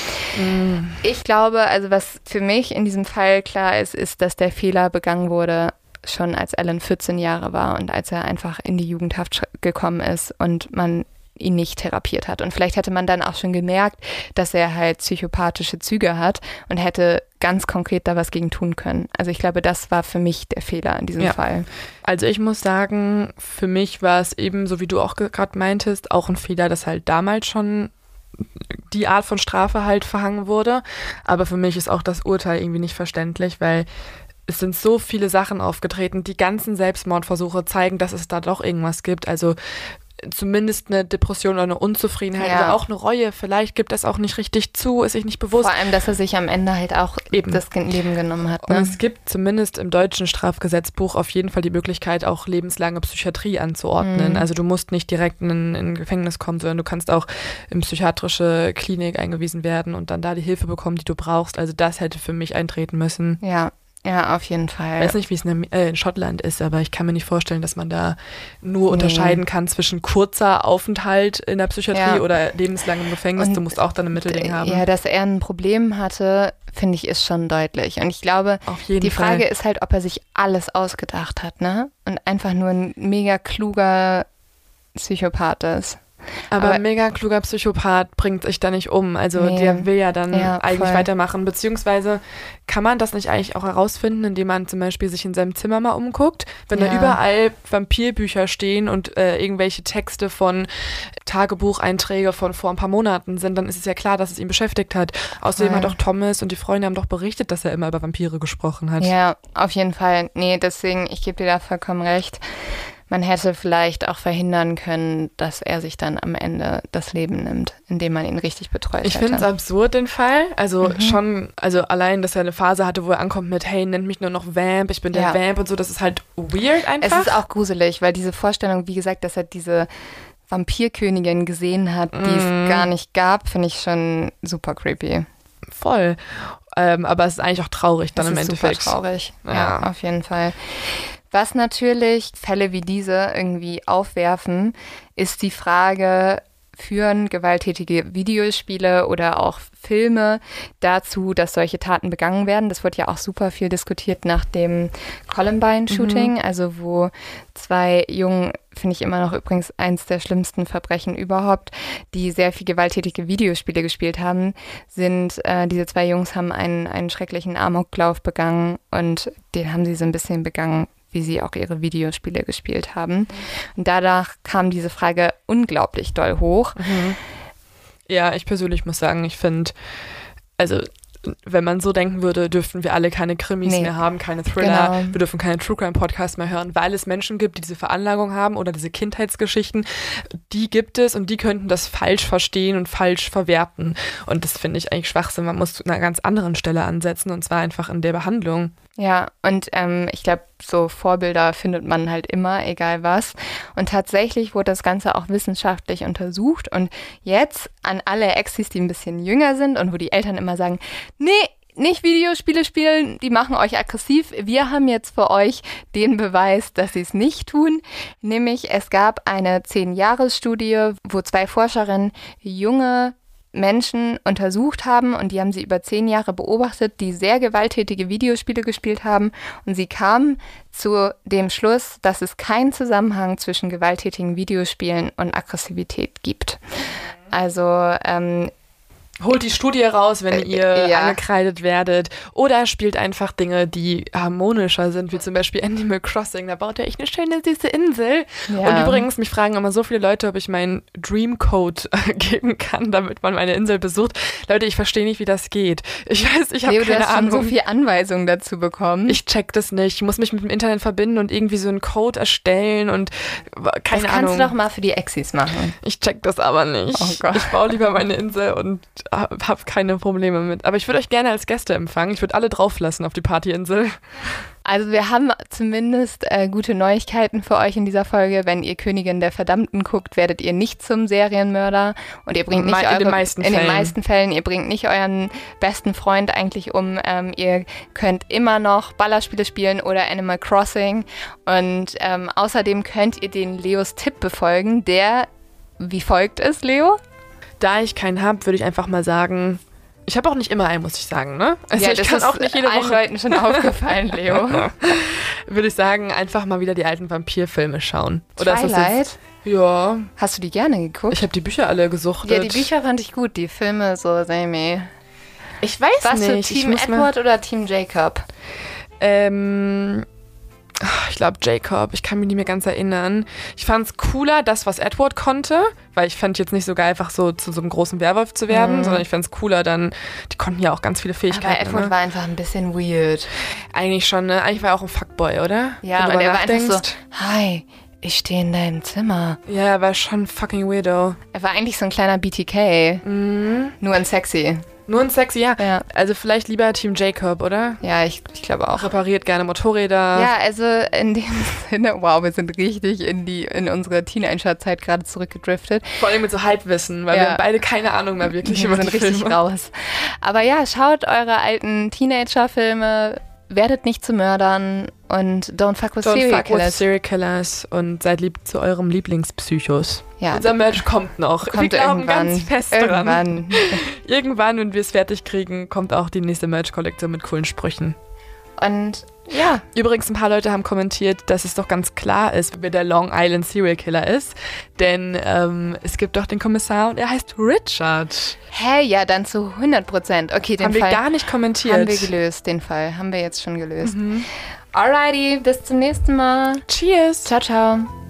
[SPEAKER 1] Ich glaube, also was für mich in diesem Fall klar ist, dass der Fehler begangen wurde, schon als Alan 14 Jahre war und als er einfach in die Jugendhaft gekommen ist und man ihn nicht therapiert hat. Und vielleicht hätte man dann auch schon gemerkt, dass er halt psychopathische Züge hat und hätte ganz konkret da was gegen tun können. Also ich glaube, das war für mich der Fehler in diesem Fall.
[SPEAKER 2] Also ich muss sagen, für mich war es eben, so wie du auch gerade meintest, auch ein Fehler, dass halt damals schon die Art von Strafe halt verhangen wurde. Aber für mich ist auch das Urteil irgendwie nicht verständlich, weil es sind so viele Sachen aufgetreten. Die ganzen Selbstmordversuche zeigen, dass es da doch irgendwas gibt. Also zumindest eine Depression oder eine Unzufriedenheit oder auch eine Reue. Vielleicht gibt es auch nicht richtig zu, ist sich nicht bewusst.
[SPEAKER 1] Vor allem, dass er sich am Ende halt auch das Leben genommen hat. Ne?
[SPEAKER 2] Und es gibt zumindest im deutschen Strafgesetzbuch auf jeden Fall die Möglichkeit, auch lebenslange Psychiatrie anzuordnen. Also du musst nicht direkt in ein Gefängnis kommen, sondern du kannst auch in psychiatrische Klinik eingewiesen werden und dann da die Hilfe bekommen, die du brauchst. Also das hätte für mich eintreten müssen.
[SPEAKER 1] Ja, auf jeden Fall.
[SPEAKER 2] Ich weiß nicht, wie es in Schottland ist, aber ich kann mir nicht vorstellen, dass man da nur unterscheiden kann zwischen kurzer Aufenthalt in der Psychiatrie oder lebenslangem Gefängnis. Und du musst auch dann ein Mittelding haben.
[SPEAKER 1] Ja, dass er ein Problem hatte, finde ich, ist schon deutlich. Und ich glaube, die Frage ist halt, ob er sich alles ausgedacht hat, ne? Und einfach nur ein mega kluger Psychopath ist.
[SPEAKER 2] Aber ein mega kluger Psychopath bringt sich da nicht um. Also der will ja dann eigentlich weitermachen. Beziehungsweise kann man das nicht eigentlich auch herausfinden, indem man zum Beispiel sich in seinem Zimmer mal umguckt? Wenn da überall Vampirbücher stehen und irgendwelche Texte von Tagebucheinträge von vor ein paar Monaten sind, dann ist es ja klar, dass es ihn beschäftigt hat. Außerdem hat auch Thomas und die Freunde haben doch berichtet, dass er immer über Vampire gesprochen hat.
[SPEAKER 1] Ja, auf jeden Fall. Nee, deswegen, ich gebe dir da vollkommen recht. Man hätte vielleicht auch verhindern können, dass er sich dann am Ende das Leben nimmt, indem man ihn richtig betreut hätte.
[SPEAKER 2] Ich finde es absurd, den Fall. Also schon, also allein, dass er eine Phase hatte, wo er ankommt mit, hey, nennt mich nur noch Vamp, ich bin der Vamp und so, das ist halt weird einfach.
[SPEAKER 1] Es ist auch gruselig, weil diese Vorstellung, wie gesagt, dass er diese Vampirkönigin gesehen hat, die es gar nicht gab, finde ich schon super creepy.
[SPEAKER 2] Voll. Aber es ist eigentlich auch traurig dann im Endeffekt.
[SPEAKER 1] Super traurig, ja, auf jeden Fall. Was natürlich Fälle wie diese irgendwie aufwerfen, ist die Frage, führen gewalttätige Videospiele oder auch Filme dazu, dass solche Taten begangen werden? Das wird ja auch super viel diskutiert nach dem Columbine-Shooting, also wo zwei Jungen, finde ich immer noch übrigens eins der schlimmsten Verbrechen überhaupt, die sehr viel gewalttätige Videospiele gespielt haben, diese zwei Jungs haben einen schrecklichen Amoklauf begangen und den haben sie so ein bisschen begangen, wie sie auch ihre Videospiele gespielt haben. Und danach kam diese Frage unglaublich doll hoch.
[SPEAKER 2] Ja, ich persönlich muss sagen, ich finde, also wenn man so denken würde, dürften wir alle keine Krimis mehr haben, keine Thriller, wir dürfen keine True Crime Podcasts mehr hören, weil es Menschen gibt, die diese Veranlagung haben oder diese Kindheitsgeschichten, die gibt es und die könnten das falsch verstehen und falsch verwerten. Und das finde ich eigentlich Schwachsinn. Man muss an einer ganz anderen Stelle ansetzen und zwar einfach in der Behandlung.
[SPEAKER 1] Ja, und ich glaube, so Vorbilder findet man halt immer, egal was. Und tatsächlich wurde das Ganze auch wissenschaftlich untersucht. Und jetzt an alle Exis, die ein bisschen jünger sind und wo die Eltern immer sagen, nee, nicht Videospiele spielen, die machen euch aggressiv. Wir haben jetzt für euch den Beweis, dass sie es nicht tun. Nämlich es gab eine 10-Jahres-Studie, wo 2 Forscherinnen junge Menschen untersucht haben und die haben sie über 10 Jahre beobachtet, die sehr gewalttätige Videospiele gespielt haben und sie kamen zu dem Schluss, dass es keinen Zusammenhang zwischen gewalttätigen Videospielen und Aggressivität gibt. Also
[SPEAKER 2] holt die Studie raus, wenn ihr angekreidet werdet oder spielt einfach Dinge, die harmonischer sind, wie zum Beispiel Animal Crossing. Da baut ihr echt eine schöne, süße Insel. Ja. Und übrigens, mich fragen immer so viele Leute, ob ich meinen Dreamcode geben kann, damit man meine Insel besucht. Leute, ich verstehe nicht, wie das geht. Ich weiß, ich habe keine Ahnung.
[SPEAKER 1] Du hast schon so viel Anweisungen dazu bekommen.
[SPEAKER 2] Ich check das nicht. Ich muss mich mit dem Internet verbinden und irgendwie so einen Code erstellen und keine Ahnung. Das
[SPEAKER 1] kannst du doch mal für die Exis machen.
[SPEAKER 2] Ich check das aber nicht.
[SPEAKER 1] Oh Gott.
[SPEAKER 2] Ich baue lieber meine Insel und habe keine Probleme mit. Aber ich würde euch gerne als Gäste empfangen. Ich würde alle drauflassen auf die Partyinsel.
[SPEAKER 1] Also wir haben zumindest gute Neuigkeiten für euch in dieser Folge. Wenn ihr Königin der Verdammten guckt, werdet ihr nicht zum Serienmörder. Und ihr bringt nicht
[SPEAKER 2] in den meisten
[SPEAKER 1] Fällen, ihr bringt nicht euren besten Freund eigentlich um. Ihr könnt immer noch Ballerspiele spielen oder Animal Crossing. Und außerdem könnt ihr den Leos Tipp befolgen, der wie folgt ist, Leo?
[SPEAKER 2] Da ich keinen habe, würde ich einfach mal sagen, ich habe auch nicht immer einen, muss ich sagen, ne? Also
[SPEAKER 1] ja,
[SPEAKER 2] ich
[SPEAKER 1] das
[SPEAKER 2] kann
[SPEAKER 1] ist
[SPEAKER 2] auch nicht jede
[SPEAKER 1] allen
[SPEAKER 2] Woche.
[SPEAKER 1] Leuten schon aufgefallen, Leo.
[SPEAKER 2] Würde ich sagen, einfach mal wieder die alten Vampirfilme schauen. Oder
[SPEAKER 1] Twilight?
[SPEAKER 2] Ist das jetzt, ja.
[SPEAKER 1] Hast du die gerne geguckt?
[SPEAKER 2] Ich habe die Bücher alle gesuchtet.
[SPEAKER 1] Ja, die Bücher fand ich gut, die Filme so semi.
[SPEAKER 2] Ich weiß
[SPEAKER 1] Warst
[SPEAKER 2] nicht.
[SPEAKER 1] Warst du Team Edward oder Team Jacob?
[SPEAKER 2] Ich glaube Jacob, ich kann mich nicht mehr ganz erinnern. Ich fand es cooler, das, was Edward konnte, weil ich fand jetzt nicht so geil, einfach so zu so einem großen Werwolf zu werden, sondern ich fand es cooler dann, die konnten ja auch ganz viele Fähigkeiten.
[SPEAKER 1] Aber Edward war einfach ein bisschen weird.
[SPEAKER 2] Eigentlich schon, ne? Eigentlich war er auch ein Fuckboy, oder?
[SPEAKER 1] Ja, und er war einfach so, hi, ich stehe in deinem Zimmer.
[SPEAKER 2] Ja, er war schon fucking weirdo.
[SPEAKER 1] Er war eigentlich so ein kleiner BTK, nur ein sexy.
[SPEAKER 2] Nur ein sexy, ja. Also vielleicht lieber Team Jacob, oder?
[SPEAKER 1] Ja, ich glaube auch.
[SPEAKER 2] Repariert gerne Motorräder.
[SPEAKER 1] Ja, also in dem Sinne, wow, wir sind richtig in unsere Teenagerzeit gerade zurückgedriftet.
[SPEAKER 2] Vor allem mit so Halbwissen, weil wir haben beide keine Ahnung mehr wirklich über die Filme.
[SPEAKER 1] Richtig raus. Aber ja, schaut eure alten Teenager-Filme, werdet nicht zu Mördern und don't fuck with Serial
[SPEAKER 2] Killers und seid lieb zu eurem Lieblingspsychos.
[SPEAKER 1] Ja.
[SPEAKER 2] Unser Merch kommt noch. Wir glauben ganz fest dran. Irgendwann, wenn wir es fertig kriegen, kommt auch die nächste Merch-Kollektion mit coolen Sprüchen.
[SPEAKER 1] Und ja.
[SPEAKER 2] Übrigens, ein paar Leute haben kommentiert, dass es doch ganz klar ist, wer der Long Island Serial Killer ist. Denn es gibt doch den Kommissar und er heißt Richard.
[SPEAKER 1] Hä? Ja, dann zu 100%. Okay, den
[SPEAKER 2] Fall haben wir gar nicht kommentiert.
[SPEAKER 1] Haben wir gelöst, den Fall. Haben wir jetzt schon gelöst. Alrighty, bis zum nächsten Mal.
[SPEAKER 2] Cheers.
[SPEAKER 1] Ciao, ciao.